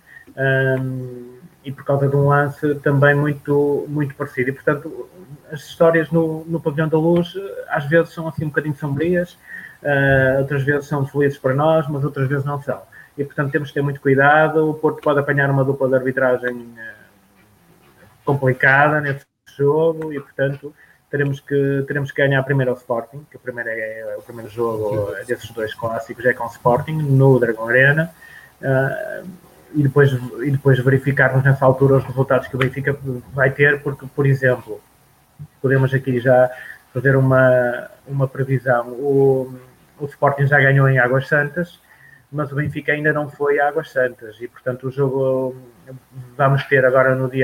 e por causa de um lance também muito, muito parecido. E, portanto, as histórias no Pavilhão da Luz, às vezes são assim um bocadinho sombrias, outras vezes são felizes para nós, mas outras vezes não são. E, portanto, temos que ter muito cuidado. O Porto pode apanhar uma dupla de arbitragem complicada nesse jogo e, portanto, teremos que ganhar primeiro ao Sporting, que o primeiro jogo desses 2 clássicos é com o Sporting, no Dragão Arena, e depois verificarmos nessa altura os resultados que o Benfica vai ter, porque, por exemplo, podemos aqui já fazer uma previsão. O Sporting já ganhou em Águas Santas, mas o Benfica ainda não foi a Águas Santas e, portanto, o jogo vamos ter agora no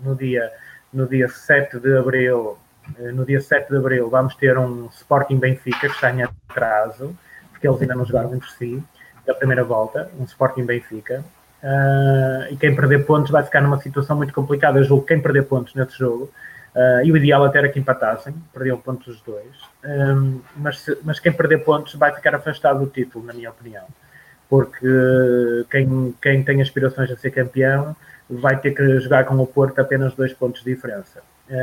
dia 7 de Abril. No dia 7 de Abril vamos ter um Sporting Benfica que está em atraso, porque eles ainda não jogaram entre si, da primeira volta, um Sporting Benfica. E quem perder pontos vai ficar numa situação muito complicada. Eu julgo que quem perder pontos nesse jogo, e o ideal até era que empatassem, perdiam pontos os 2, mas quem perder pontos vai ficar afastado do título, na minha opinião, porque quem tem aspirações a ser campeão vai ter que jogar com o Porto apenas 2 pontos de diferença.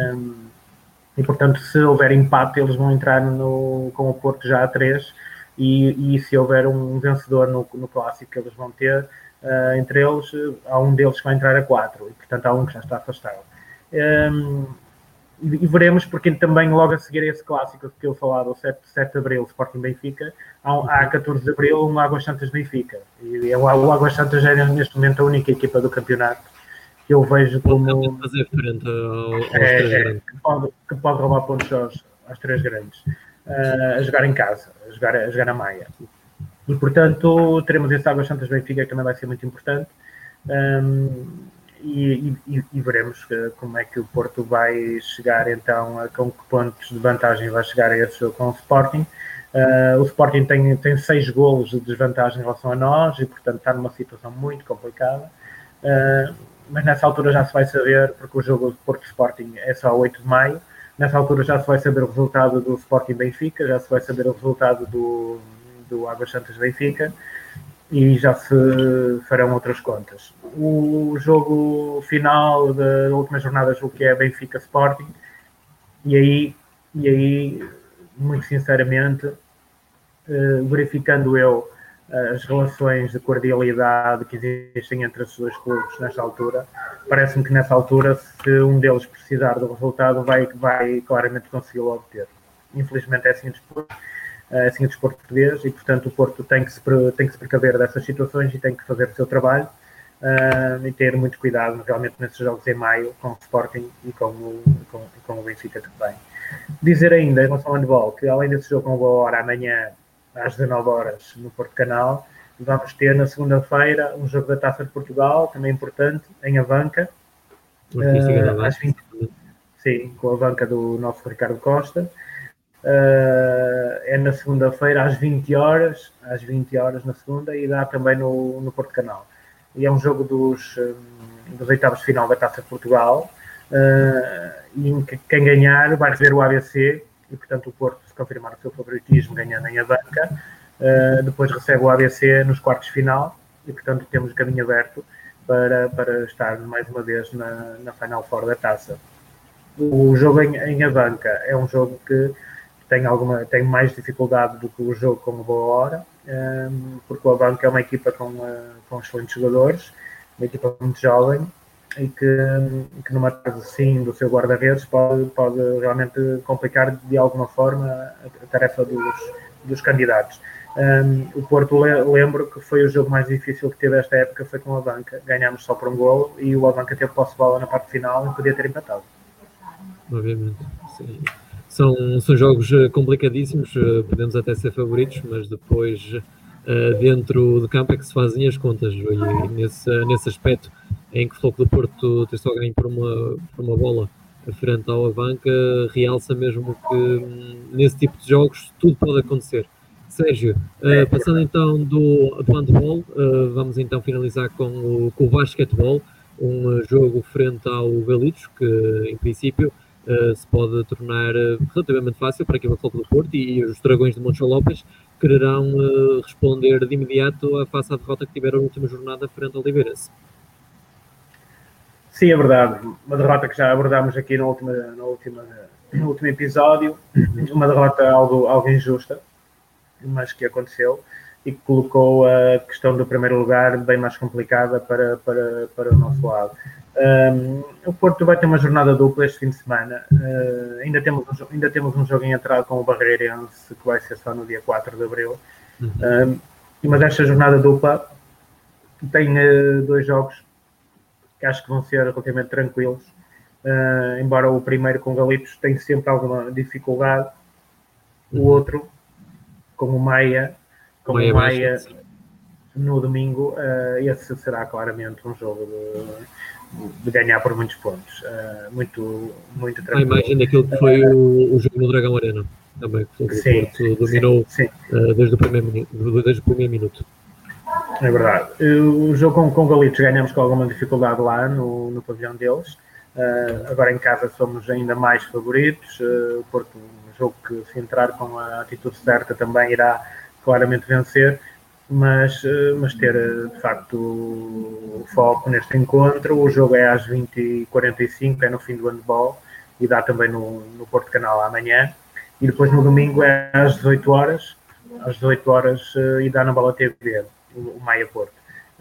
E, portanto, se houver empate, eles vão entrar com o Porto já a 3, e se houver um vencedor no clássico que eles vão ter, entre eles, há um deles que vai entrar a 4, e, portanto, há um que já está afastado. E veremos, porque também logo a seguir a esse clássico que eu falava, o 7 de Abril, Sporting Benfica, há 14 de Abril, um Águas Santas Benfica. E o Águas Santas é neste momento a única equipa do campeonato que eu vejo como
fazer frente aos três grandes.
que pode roubar pontos aos três grandes, a jogar em casa, a jogar na Maia. E, portanto, teremos esse Águas Santas Benfica, que também vai ser muito importante. E veremos como é que o Porto vai chegar, então, com que pontos de vantagem vai chegar a esse jogo com o Sporting. O Sporting tem 6 golos de desvantagem em relação a nós e, portanto, está numa situação muito complicada. Mas nessa altura já se vai saber, porque o jogo do Porto Sporting é só 8 de maio, nessa altura já se vai saber o resultado do Sporting Benfica, já se vai saber o resultado do Águas Santas Benfica e já se farão outras contas. O jogo final da última jornada, julgo que é Benfica Sporting, e aí muito sinceramente, verificando eu as relações de cordialidade que existem entre os dois clubes nesta altura, parece-me que nessa altura, se um deles precisar do resultado, vai claramente consegui-lo obter. Infelizmente é assim o desporto português e, portanto, o Porto tem que se precaver dessas situações e tem que fazer o seu trabalho e ter muito cuidado realmente nesses jogos em maio com o Sporting e com o Benfica também. Dizer ainda em relação ao handball que, além desse jogo com boa hora, amanhã às 19 horas no Porto Canal, vamos ter na segunda-feira um jogo da Taça de Portugal, também importante, em Avanca, às 20, sim, com a banca do nosso Ricardo Costa. É na segunda-feira às 20 horas na segunda, e dá também no Porto Canal. E é um jogo dos oitavos de final da Taça de Portugal, e quem ganhar vai receber o ABC, e portanto o Porto, se confirmar o seu favoritismo ganhando em Avanca, depois recebe o ABC nos quartos de final, e portanto temos o caminho aberto para estar mais uma vez na Final Four da Taça. O jogo em Avanca é um jogo que tem mais dificuldade do que o jogo com o Boa Hora, porque o Avanca é uma equipa com excelentes jogadores, uma equipa muito jovem, e que numa tarde assim do seu guarda-redes pode realmente complicar de alguma forma a tarefa dos candidatos. O Porto, lembro que foi o jogo mais difícil que teve esta época, foi com o Avanca. Ganhámos só por um golo e o Avanca teve posse de bola na parte final e podia ter empatado.
Obviamente, sim. São jogos complicadíssimos, podemos até ser favoritos, mas depois dentro de campo é que se fazem as contas, e nesse aspecto em que o Futebol do Porto tem só ganho por uma bola frente ao Avanca, realça mesmo que nesse tipo de jogos tudo pode acontecer. Sérgio, passando então do handball, vamos então finalizar com o basquetebol, um jogo frente ao Galitos, que em princípio se pode tornar relativamente fácil para a equipa do Futebol do Porto, e os Dragões de Montijo Lopes quererão responder de imediato face à derrota que tiveram na última jornada frente ao Oliveirense.
Sim, é verdade. Uma derrota que já abordámos aqui no último episódio, uma derrota algo injusta, mas que aconteceu e que colocou a questão do primeiro lugar bem mais complicada para o nosso lado. O Porto vai ter uma jornada dupla este fim de semana. Ainda temos um jogo em entrada com o Barreirense, que vai ser só no dia 4 de abril. Mas esta jornada dupla tem 2 jogos que acho que vão ser relativamente tranquilos, embora o primeiro com o Galitos tenha sempre alguma dificuldade. O outro, com o Maia no domingo, esse será claramente um jogo de ganhar por muitos pontos, muito tranquilo.
A imagem daquilo que foi o jogo no Dragão Arena, também, que o Porto dominou desde o primeiro minuto.
É verdade. O jogo com o Galitos ganhamos com alguma dificuldade lá no pavilhão deles. Agora em casa somos ainda mais favoritos. O Porto, um jogo que, se entrar com a atitude certa, também irá claramente vencer. Mas ter de facto o foco neste encontro. O jogo é às 20h45, é no fim do handball, e dá também no Porto Canal amanhã. E depois no domingo é às 18 horas, e dá na Bola TV, o Maia Porto.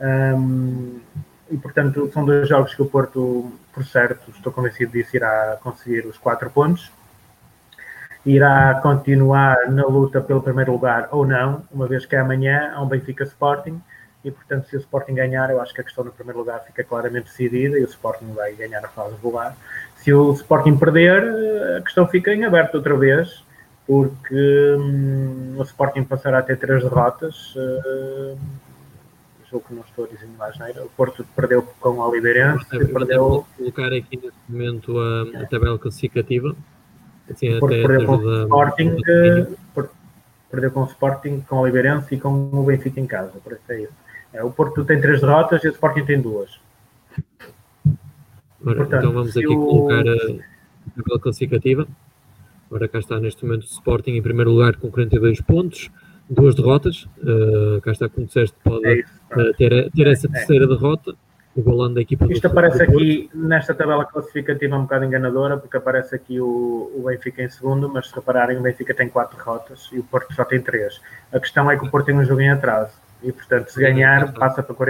E portanto são 2 jogos que o Porto, por certo, estou convencido disso, irá conseguir os 4 pontos. Irá continuar na luta pelo primeiro lugar ou não, uma vez que amanhã há um Benfica Sporting, e portanto se o Sporting ganhar, eu acho que a questão no primeiro lugar fica claramente decidida e o Sporting vai ganhar a fase regular. Se o Sporting perder, a questão fica em aberto outra vez, porque o Sporting passará a ter 3 derrotas, julgo que não estou a dizer mais nada. O Porto perdeu com o Oliveirense, perdeu...
Vou colocar aqui neste momento a tabela classificativa. Assim,
o Porto perdeu com o Sporting, perdeu com o Sporting, com o Oliveirense e com o Benfica em casa, por isso é isso. O Porto tem 3 derrotas e o Sporting tem 2.
Ora, portanto, então vamos aqui colocar a tabela classificativa. Ora, cá está neste momento o Sporting em primeiro lugar com 42 pontos, 2 derrotas. Cá está, como disseste, pode ter essa terceira derrota. O golão da equipa
Isto aparece aqui nesta tabela classificativa um bocado enganadora, porque aparece aqui o Benfica em segundo, mas se repararem, o Benfica tem 4 derrotas e o Porto só tem 3. A questão é que o Porto tem um jogo em atraso e, portanto, se ganhar, passa para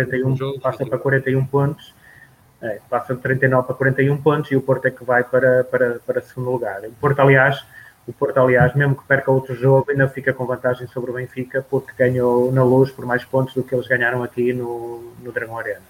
41 pontos. Passa de 39 para 41 pontos e o Porto é que vai para segundo lugar. O Porto, aliás, mesmo que perca outro jogo, ainda fica com vantagem sobre o Benfica, porque ganhou na Luz por mais pontos do que eles ganharam aqui no Dragão Arena.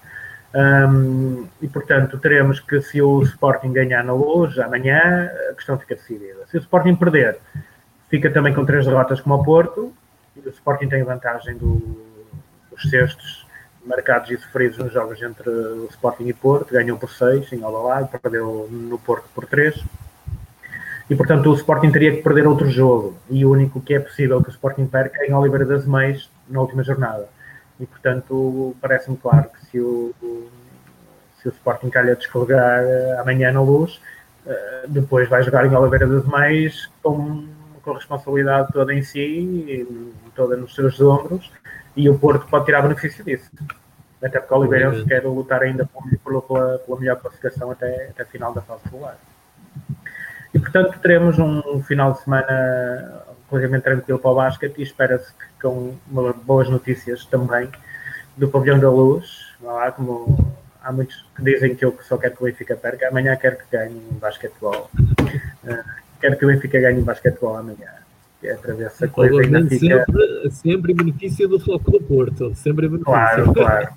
E, portanto, teremos que, se o Sporting ganhar na Luz, amanhã, a questão fica decidida. Se o Sporting perder, fica também com 3 derrotas como o Porto, e o Sporting tem vantagem dos cestos marcados e sofridos nos jogos entre o Sporting e Porto, ganhou por 6 em Alvalade, perdeu no Porto por 3. E, portanto, o Sporting teria que perder outro jogo. E o único que é possível que o Sporting perca é em Oliveira das Meias, na última jornada. E, portanto, parece-me claro que se o Sporting calha descarregar amanhã na Luz, depois vai jogar em Oliveira das Meias com a responsabilidade toda em si, toda nos seus ombros, e o Porto pode tirar benefício disso. Até porque o Oliveirense quer lutar ainda pela melhor classificação até a final da fase regular. E, portanto, teremos um final de semana relativamente tranquilo para o basquete e espera-se que com boas notícias também do Pavilhão da Luz. Como há muitos que dizem que eu só quero que o Benfica perca, amanhã quero que ganhe em basquetebol. Quero que o Benfica ganhe em basquetebol amanhã. É para ver se a coisa ainda fica...
Sempre benefício do Foco do Porto. Sempre benefício.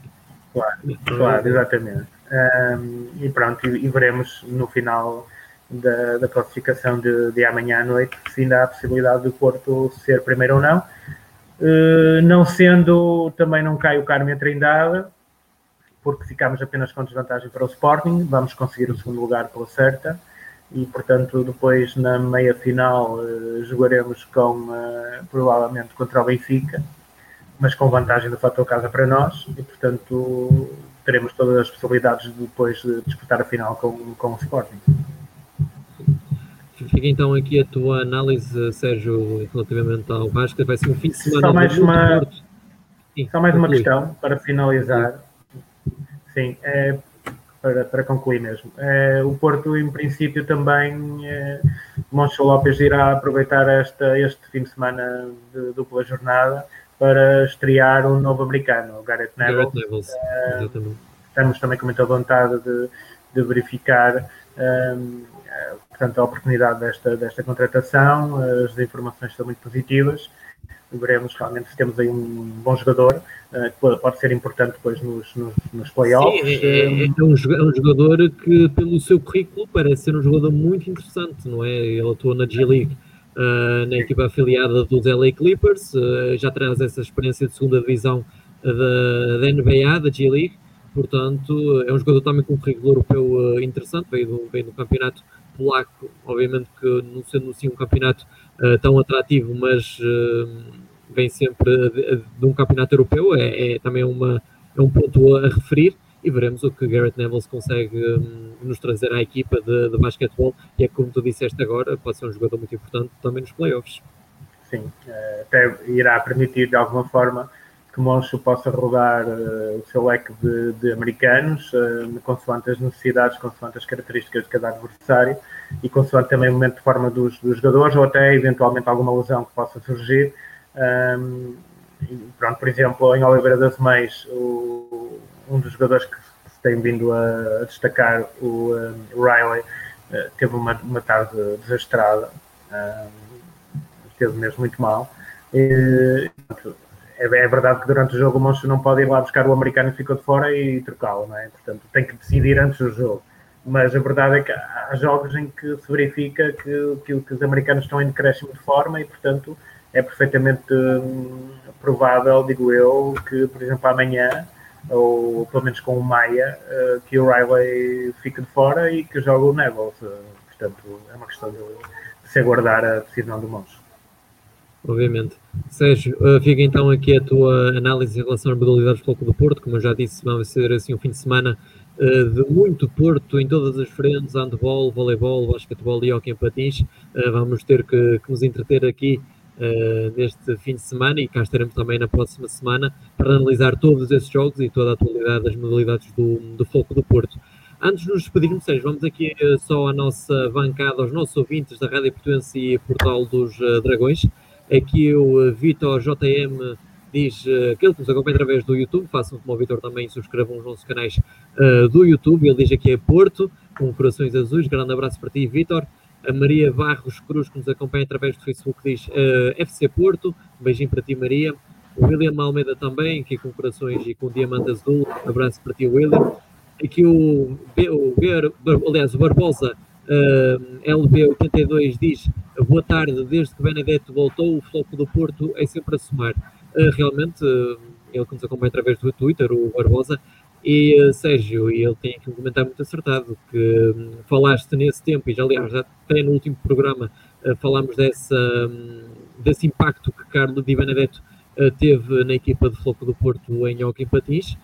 Claro, exatamente. E pronto, e veremos no final da classificação de amanhã à noite se ainda há a possibilidade do Porto ser primeiro ou não. Não sendo, também não cai o Carme Trindade, porque ficamos apenas com desvantagem para o Sporting. Vamos conseguir o segundo lugar pela certa. E, portanto, depois na meia-final jogaremos provavelmente contra o Benfica, mas com vantagem do fator casa para nós, e, portanto, teremos todas as possibilidades depois de disputar a final com o Sporting.
Fica então aqui a tua análise, Sérgio, relativamente ao basquete. Vai ser um fim de semana
só mais uma
conclui.
Questão para finalizar. Sim, para concluir mesmo. O Porto, em princípio, também, Moncho Lopes irá aproveitar este fim de semana de dupla jornada para estrear um novo americano, o Gareth Neville. Estamos também com muita vontade de verificar portanto, a oportunidade desta contratação. As informações são muito positivas. Veremos realmente se temos aí um bom jogador que pode ser importante depois nos playoffs.
Sim, é um jogador que, pelo seu currículo, parece ser um jogador muito interessante, não é? Ele atuou na G-League, na equipa afiliada dos LA Clippers, já traz essa experiência de segunda divisão da NBA, da G-League, portanto, é um jogador também com um currículo europeu interessante, veio do campeonato polaco, obviamente que não sendo assim um campeonato tão atrativo, mas vem sempre de um campeonato europeu, também é um ponto a referir, e veremos o que Gareth Neville consegue nos trazer à equipa de basquetebol, e é como tu disseste agora, pode ser um jogador muito importante também nos playoffs.
Sim, até irá permitir de alguma forma que Moncho possa rodar o seu leque de americanos, consoante as necessidades, consoante as características de cada adversário e consoante também o momento de forma dos jogadores ou até eventualmente alguma lesão que possa surgir. Pronto, por exemplo, em Oliveira das Meias, um dos jogadores que se tem vindo a destacar, o Riley, teve uma tarde desastrada, esteve mesmo muito mal. é verdade que durante o jogo o Monstro não pode ir lá buscar o americano que ficou de fora e trocá-lo, não é? Portanto, tem que decidir antes do jogo. Mas a verdade é que há jogos em que se verifica que os americanos estão em decréscimo de forma e, portanto, é perfeitamente provável, digo eu, que, por exemplo, amanhã, ou pelo menos com o Maia, que o Riley fique de fora e que jogue o Neville. Portanto, é uma questão de se aguardar a decisão do Monstro.
Obviamente. Sérgio, fica então aqui a tua análise em relação às modalidades do Futebol do Porto. Como eu já disse, vai ser assim um fim de semana de muito Porto em todas as frentes: handball, voleibol, basquetebol e hóquei em patins. Vamos ter que nos entreter aqui neste fim de semana e cá estaremos também na próxima semana para analisar todos esses jogos e toda a atualidade das modalidades do Futebol do Porto. Antes de nos despedirmos, Sérgio, vamos aqui só à nossa bancada, aos nossos ouvintes da Rádio Portuense e Portal dos Dragões. Aqui o Vitor JM diz que ele nos acompanha através do YouTube. Façam como o Vitor também, subscrevam os nossos canais do YouTube. Ele diz aqui é Porto, com corações azuis. Grande abraço para ti, Vitor. A Maria Barros Cruz, que nos acompanha através do Facebook, diz FC Porto. Um beijinho para ti, Maria. O William Almeida também, aqui com corações e com diamante azul. Um abraço para ti, William. Aqui o Barbosa LB82 diz: boa tarde, desde que Benedetto voltou, o Floco do Porto é sempre a somar. Realmente, ele que nos acompanha através do Twitter, o Barbosa, e Sérgio, e ele tem aqui um comentário muito acertado, que falaste nesse tempo, e já, aliás, já até no último programa falámos desse impacto que Carlo Di Benedetto teve na equipa de Floco do Porto em hóquei em patins.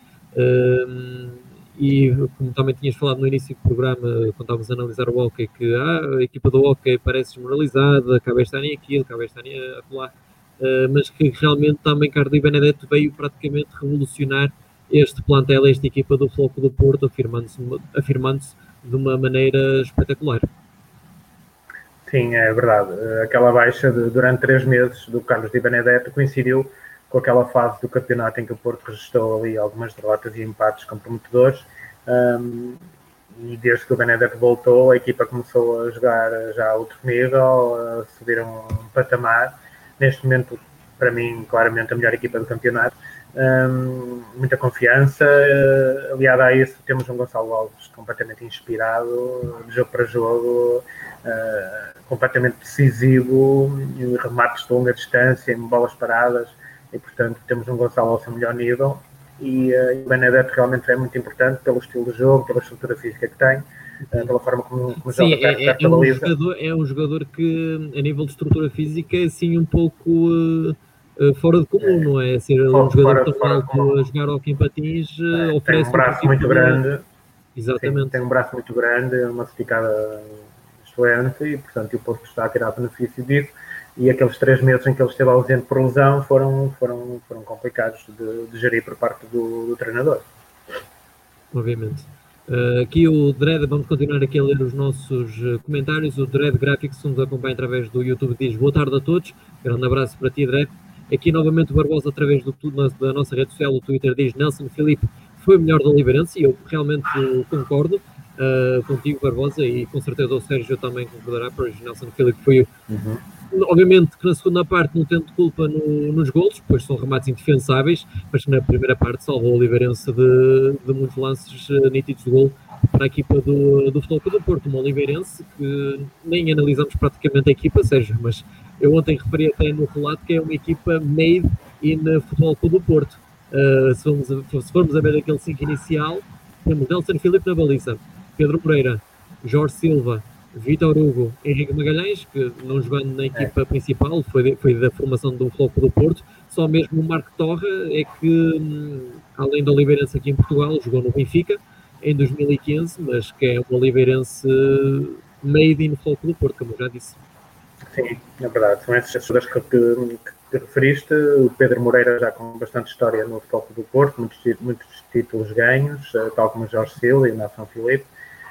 E como também tinhas falado no início do programa, quando estávamos a analisar o hóquei, que a equipa do hóquei parece desmoralizada, cabe este ano e aquilo, cabe este ano e acolá, mas que realmente também Carlo Di Benedetto veio praticamente revolucionar este plantel, esta equipa do Floco do Porto, afirmando-se de uma maneira espetacular.
Sim, é verdade. Aquela baixa durante 3 meses do Carlos Di Benedetto coincidiu com aquela fase do campeonato em que o Porto registrou ali algumas derrotas e empates comprometedores, e desde que o Benedetto voltou, a equipa começou a jogar já a outro nível, a subir um patamar. Neste momento, para mim, claramente a melhor equipa do campeonato. Muita confiança, aliado a isso temos um Gonçalo Alves completamente inspirado, de jogo para jogo, completamente decisivo, em remates de longa distância, em bolas paradas, e portanto temos um Gonçalo ao seu melhor nível, e o Benedetto realmente é muito importante pelo estilo de jogo, pela estrutura física que tem, pela forma como
sim,
joga perto da baliza.
É um jogador que, a nível de estrutura física, é assim um pouco fora de comum, não é? Ser um jogador tão alto a jogar hóquei em patins oferece
tem um braço muito grande.
Exatamente.
Sim, tem um braço muito grande, uma esticada excelente, e portanto o Porto está a tirar benefício disso. E aqueles 3 meses em que ele esteve ausente por lesão foram complicados de gerir por parte do treinador.
Obviamente. Aqui o Dredd, vamos continuar aqui a ler os nossos comentários. O Dredd Graphics, que nos acompanha através do YouTube, diz boa tarde a todos. Grande abraço para ti, Dredd. Aqui novamente o Barbosa, através da nossa rede social, o Twitter, diz Nelson Filipe foi o melhor do Oliveirense, e eu realmente concordo contigo, Barbosa, e com certeza o Sérgio também concordará, pois Nelson Filipe foi obviamente que na segunda parte não tendo culpa nos golos, pois são remates indefensáveis, mas que na primeira parte salvou o Oliveirense de muitos lances nítidos de gol para a equipa do Futebol Clube do Porto. Uma Oliveirense que nem analisamos praticamente a equipa, Sérgio, mas eu ontem referi até no relato que é uma equipa made in Futebol Clube do Porto. Se formos a ver aquele 5 inicial, temos Nelson Filipe na baliza, Pedro Moreira, Jorge Silva, Vítor Hugo, Henrique Magalhães, que não jogando na equipa principal, foi da formação do Floco do Porto. Só mesmo o Marco Torra é que, além da Oliveirense aqui em Portugal, jogou no Benfica em 2015, mas que é um Oliveirense made in Floco do Porto, como eu já disse.
Sim, é verdade. São essas jogadores que referiste. O Pedro Moreira já com bastante história no Floco do Porto, muitos títulos ganhos, tal como o Jorge Silva e o Nelson Filipe.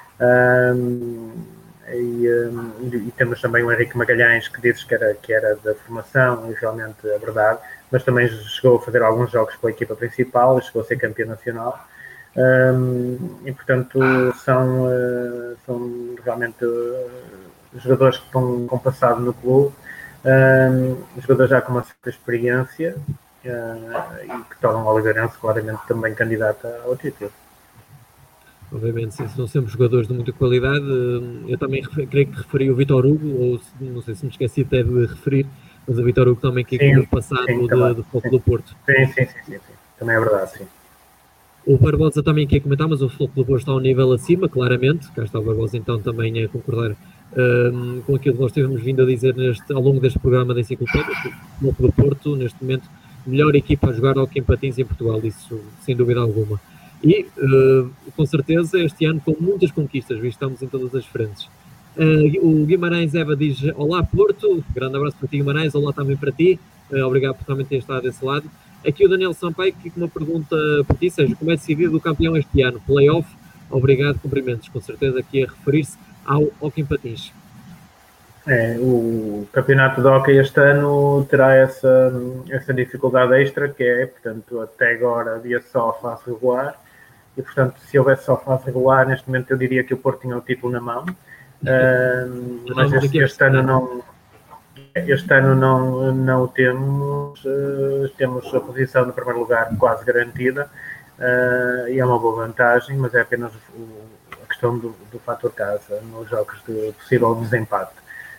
E temos também o Henrique Magalhães, que dizes que era da formação, e realmente é verdade, mas também chegou a fazer alguns jogos com a equipa principal, chegou a ser campeão nacional, e portanto são realmente jogadores que estão com passado no clube, jogadores já com uma certa experiência, e que tornam o Oliveirense claramente também candidata ao título.
Obviamente, sim, são sempre jogadores de muita qualidade. Eu também creio que referi o Vitor Hugo, ou não sei se me esqueci até de referir, mas o Vitor Hugo também, que é
Sim,
clube passado
sim, também.
do Futebol do Porto.
Sim. Também é verdade, sim.
O Barbosa também quer comentar, mas o Futebol do Porto está a um nível acima, claramente. Cá está o Barbosa então também a concordar com aquilo que nós temos vindo a dizer ao longo deste programa da Enciclopédia. O Futebol do Porto, neste momento, melhor equipa a jogar ao que em patins em Portugal, isso sem dúvida alguma. E, com certeza, este ano com muitas conquistas, estamos em todas as frentes. O Guimarães Eva diz: olá Porto, grande abraço para ti Guimarães, olá também para ti, obrigado por também ter estado desse lado. Aqui o Daniel Sampaio, que uma pergunta para ti, Sérgio, como é decidido o campeão este ano? Playoff? Obrigado, cumprimentos, com certeza aqui a referir-se ao Hockey Patins.
O campeonato de hockey este ano terá essa dificuldade extra, que é, portanto, até agora havia só a fase regular, e, portanto, se houvesse só a fase regular, neste momento eu diria que o Porto tinha o título na mão, mas este ano não o temos, temos a posição no primeiro lugar quase garantida, e é uma boa vantagem, mas é apenas a questão do fator casa nos jogos de possível desempate.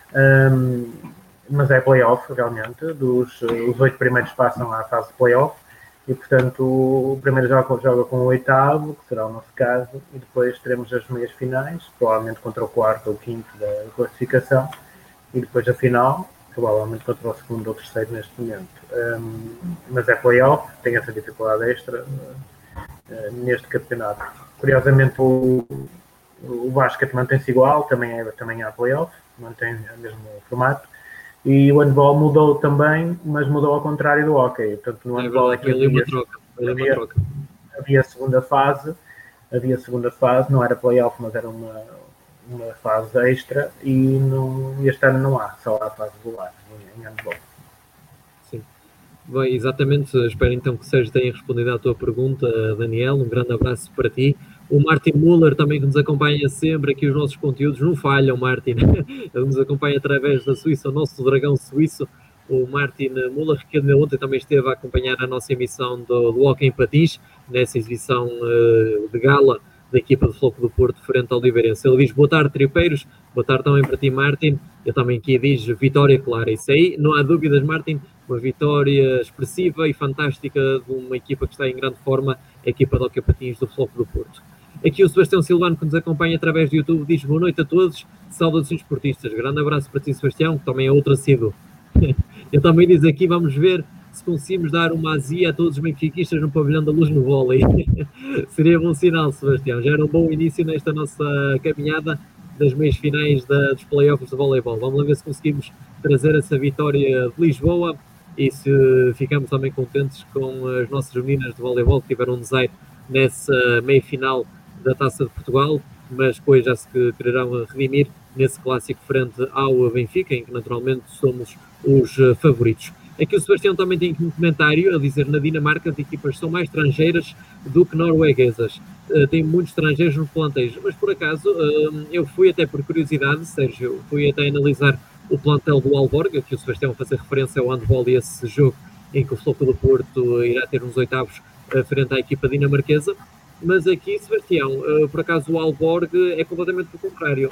Mas é playoff, realmente, os 8 primeiros passam à fase de playoff, e portanto o primeiro joga com o oitavo, que será o nosso caso, e depois teremos as meias finais, provavelmente contra o quarto ou quinto da classificação, e depois a final, provavelmente contra o segundo ou terceiro neste momento. Mas é playoff, tem essa dificuldade extra neste campeonato. Curiosamente o basquete mantém-se igual, também há playoff, mantém o mesmo formato. E o handball mudou também, mas mudou ao contrário do hockey. Portanto, no handball havia segunda fase, não era playoff, mas era uma fase extra, e este ano não há, só há a fase regular em handball.
Sim. Bem, exatamente, espero então que o Sérgio tenha respondido à tua pergunta, Daniel, um grande abraço para ti. O Martin Muller também, que nos acompanha sempre aqui, os nossos conteúdos não falham, Martin. Ele nos acompanha através da Suíça, o nosso dragão suíço, o Martin Muller, que ontem também esteve a acompanhar a nossa emissão do Hockey em Patins, nessa exibição de gala da equipa do Floco do Porto frente ao Oliveirense. Ele diz: boa tarde, tripeiros, boa tarde também para ti, Martin. Eu também aqui diz vitória clara. Isso aí, não há dúvidas, Martin, uma vitória expressiva e fantástica de uma equipa que está em grande forma, a equipa de Hockey Patins do Floco do Porto. Aqui o Sebastião Silvano, que nos acompanha através do YouTube, diz: boa noite a todos, saudações esportistas. Grande abraço para ti, Sebastião, que também é outro assíduo. Eu também diz aqui: vamos ver se conseguimos dar uma azia a todos os benfiquistas no pavilhão da Luz no vôlei. Seria bom sinal, Sebastião. Já era um bom início nesta nossa caminhada das meias finais dos playoffs de voleibol. Vamos lá ver se conseguimos trazer essa vitória de Lisboa e se ficamos também contentes com as nossas meninas de voleibol que tiveram um desaire nessa meia final da Taça de Portugal, mas depois já se quererão redimir nesse clássico frente ao Benfica, em que naturalmente somos os favoritos. Aqui o Sebastião também tem um comentário a dizer: na Dinamarca as equipas são mais estrangeiras do que norueguesas. Tem muitos estrangeiros nos plantéis, mas por acaso eu fui até por curiosidade, Sérgio, fui até analisar o plantel do Aalborg, que o Sebastião fazer referência ao handball e esse jogo em que o Floco do Porto irá ter uns oitavos frente à equipa dinamarquesa. Mas aqui, Sebastião, por acaso o Aalborg é completamente o contrário.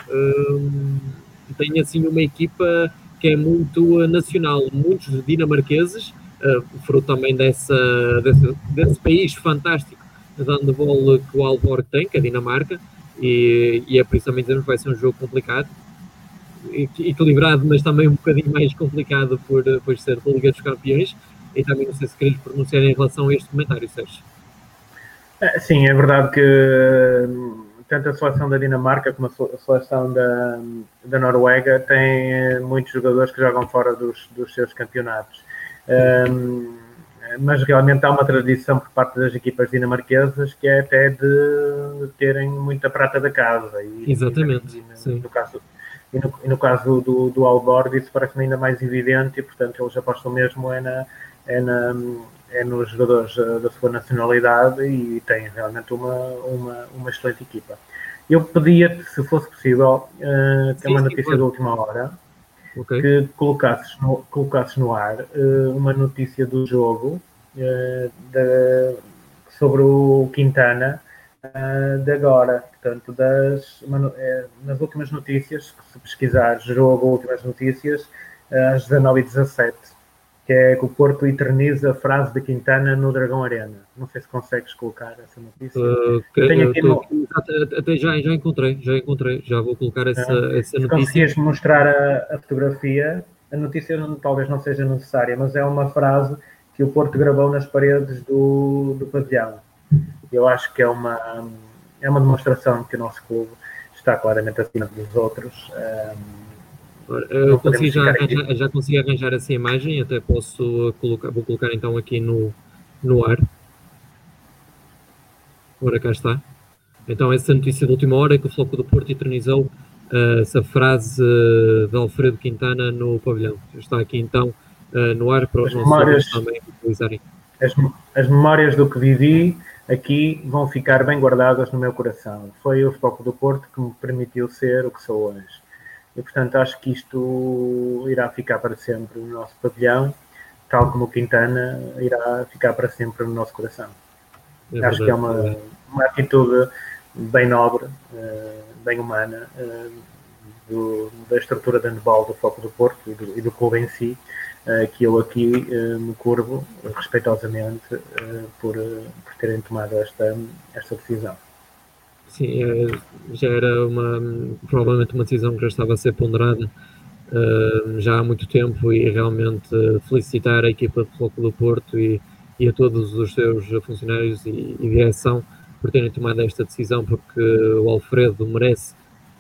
Tem assim uma equipa que é muito nacional, muitos dinamarqueses, fruto também desse país fantástico de handball que o Aalborg tem, que é a Dinamarca, e é por isso também dizemos que vai ser um jogo complicado, equilibrado, mas também um bocadinho mais complicado por ser da Liga dos Campeões. E também não sei se queres pronunciar em relação a este comentário, Sérgio.
Sim, é verdade que tanto a seleção da Dinamarca como a seleção da Noruega têm muitos jogadores que jogam fora dos seus campeonatos. Mas realmente há uma tradição por parte das equipas dinamarquesas que é até de terem muita prata da casa.
Exatamente.
No caso do Aalborg, isso parece-me ainda mais evidente, e portanto eles apostam mesmo nos jogadores da sua nacionalidade, e têm realmente uma excelente equipa. Eu pedia-te, se fosse possível, que é uma notícia de última hora, que colocasses no ar uma notícia do jogo sobre o Quintana de agora. Portanto, nas últimas notícias, se pesquisar jogo últimas notícias, às 19h17, que é que o Porto eterniza a frase de Quintana no Dragão Arena. Não sei se consegues colocar essa notícia.
Tenho aqui até já encontrei, já vou colocar essa notícia.
Se conseguires mostrar a fotografia, a notícia talvez não seja necessária, mas é uma frase que o Porto gravou nas paredes do pavilhão. Eu acho que é uma demonstração que o nosso clube está claramente acima dos outros.
Eu já consegui arranjar essa imagem, até vou colocar então aqui no ar. Ora, cá está. Então, essa notícia de última hora é que o Floco do Porto eternizou essa frase de Alfredo Quintana no pavilhão. Está aqui então no ar para os nossos ouvintes também utilizarem.
As memórias do que vivi aqui vão ficar bem guardadas no meu coração. Foi o Floco do Porto que me permitiu ser o que sou hoje. E, portanto, acho que isto irá ficar para sempre no nosso pavilhão, tal como o Quintana irá ficar para sempre no nosso coração. Acho que é uma atitude bem nobre, bem humana, da estrutura de handball do Floco do Porto e do clube em si, que eu aqui me curvo respeitosamente por terem tomado esta decisão.
Sim, já era provavelmente uma decisão que já estava a ser ponderada já há muito tempo, e realmente felicitar a equipa de Floco do Porto e a todos os seus funcionários e direção por terem tomado esta decisão, porque o Alfredo merece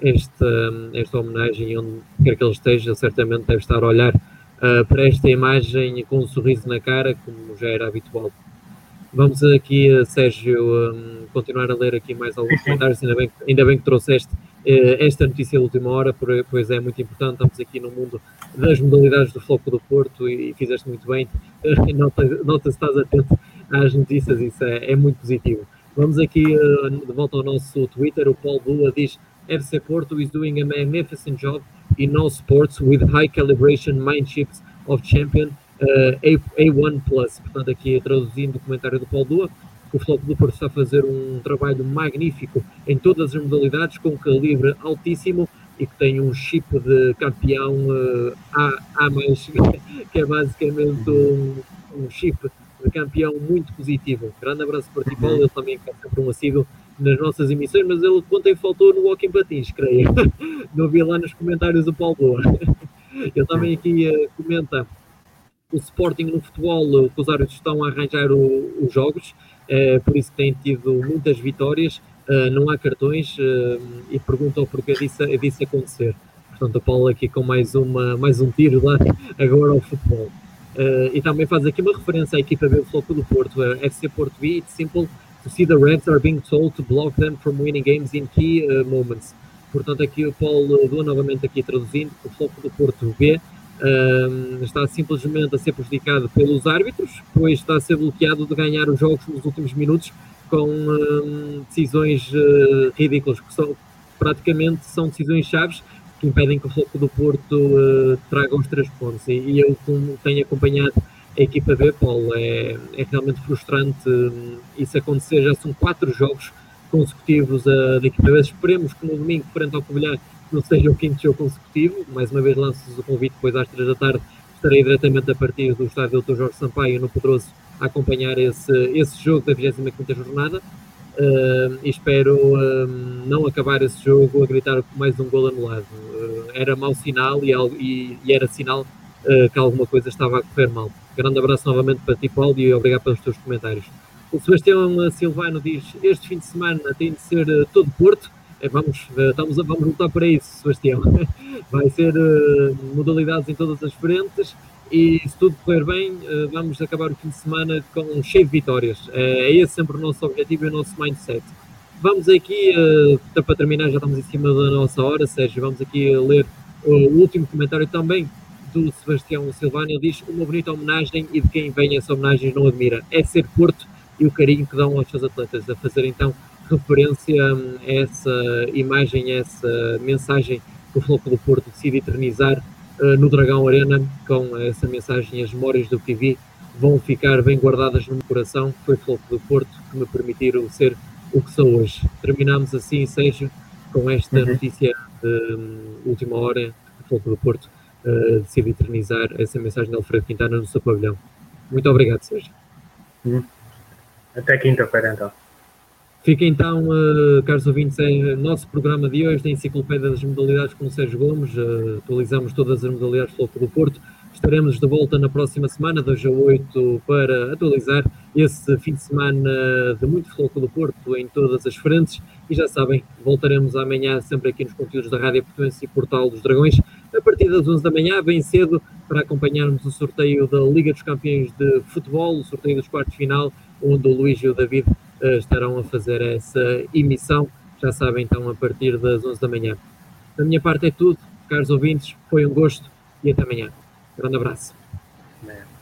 esta homenagem, onde quer que ele esteja, certamente deve estar a olhar para esta imagem com um sorriso na cara, como já era habitual. Vamos aqui, Sérgio, continuar a ler aqui mais alguns comentários. Ainda bem que trouxeste esta notícia de última hora, pois é muito importante. Estamos aqui no mundo das modalidades do Floco do Porto e fizeste muito bem. Nota-se, estás atento às notícias, isso é muito positivo. Vamos aqui de volta ao nosso Twitter. O Paulo Lua diz: FC Porto is doing a magnificent job in all sports with high calibration mindships of champion A1+. Portanto, aqui traduzindo o comentário do Paulo Lua, o Floco do Porto está a fazer um trabalho magnífico em todas as modalidades, com calibre altíssimo, e que tem um chip de campeão A+, que é basicamente um chip de campeão muito positivo. Grande abraço para ti, Paulo. Ele também é sempre um assíduo nas nossas emissões, mas ele ontem faltou no Walking Patins, creio. Não vi lá nos comentários o Paulo Lua. Ele também aqui comenta: o Sporting no futebol, que os árbitros estão a arranjar os jogos, por isso que têm tido muitas vitórias, não há cartões, e perguntam porquê disso acontecer. Portanto, o Paulo aqui com mais um tiro lá agora ao futebol. E também faz aqui uma referência à equipa B do Floco do Porto, FC Porto B. It's simple to see the Reds are being told to block them from winning games in key moments. Portanto, aqui o Paulo doa novamente aqui traduzindo: o Floco do Porto B está simplesmente a ser prejudicado pelos árbitros, pois está a ser bloqueado de ganhar os jogos nos últimos minutos com decisões ridículas, que praticamente são decisões chaves que impedem que o Floco do Porto traga os 3 pontos. E eu, como tenho acompanhado a equipa B, Paulo, é realmente frustrante isso acontecer. Já são 4 jogos consecutivos da equipa B. Esperemos que no domingo, frente ao Covilhã, não seja o 5º jogo consecutivo. Mais uma vez lanço-vos o convite, depois às 3 da tarde estarei diretamente a partir do estádio Dr. Jorge Sampaio, no Pedroso, a acompanhar esse jogo da 25ª jornada, e espero não acabar esse jogo a gritar com mais um gol anulado. Era mau sinal e era sinal que alguma coisa estava a correr mal. Grande abraço novamente para ti, Paulo, e obrigado pelos teus comentários. O Sebastião Silvano diz: este fim de semana tem de ser todo Porto. Vamos lutar para isso, Sebastião. Vai ser modalidades em todas as frentes, e se tudo correr bem, vamos acabar o fim de semana cheio de vitórias. É esse sempre o nosso objetivo e o nosso mindset. Vamos aqui, para terminar, já estamos em cima da nossa hora, Sérgio, vamos aqui ler o último comentário também do Sebastião Silvano. Ele diz: uma bonita homenagem, e de quem vem essa homenagem não admira. É ser Porto e o carinho que dão aos seus atletas. A fazer então referência a essa imagem, a essa mensagem que o Floco do Porto decide eternizar no Dragão Arena, com essa mensagem: as memórias do que vi vão ficar bem guardadas no meu coração. Foi Flóculo do Porto que me permitiram ser o que sou hoje. Terminamos assim, Sérgio, com esta notícia de última hora, que o Flóculo do Porto decide eternizar essa mensagem de Alfredo Quintana no seu pavilhão. Muito obrigado, Sérgio.
Até quinta-feira, então.
Fica então, caros ouvintes, é nosso programa de hoje da Enciclopédia das Modalidades com o Sérgio Gomes. Atualizamos todas as modalidades do Flóculo do Porto. Estaremos de volta na próxima semana, 2 a 8, para atualizar esse fim de semana de muito Flóculo do Porto em todas as frentes. E já sabem, voltaremos amanhã sempre aqui nos conteúdos da Rádio Portuense e Portal dos Dragões, a partir das 11 da manhã, bem cedo, para acompanharmos o sorteio da Liga dos Campeões de Futebol, o sorteio dos quartos de final, onde o Luís e o David estarão a fazer essa emissão. Já sabem, então, a partir das 11 da manhã. Da minha parte é tudo, caros ouvintes, foi um gosto e até amanhã. Grande abraço.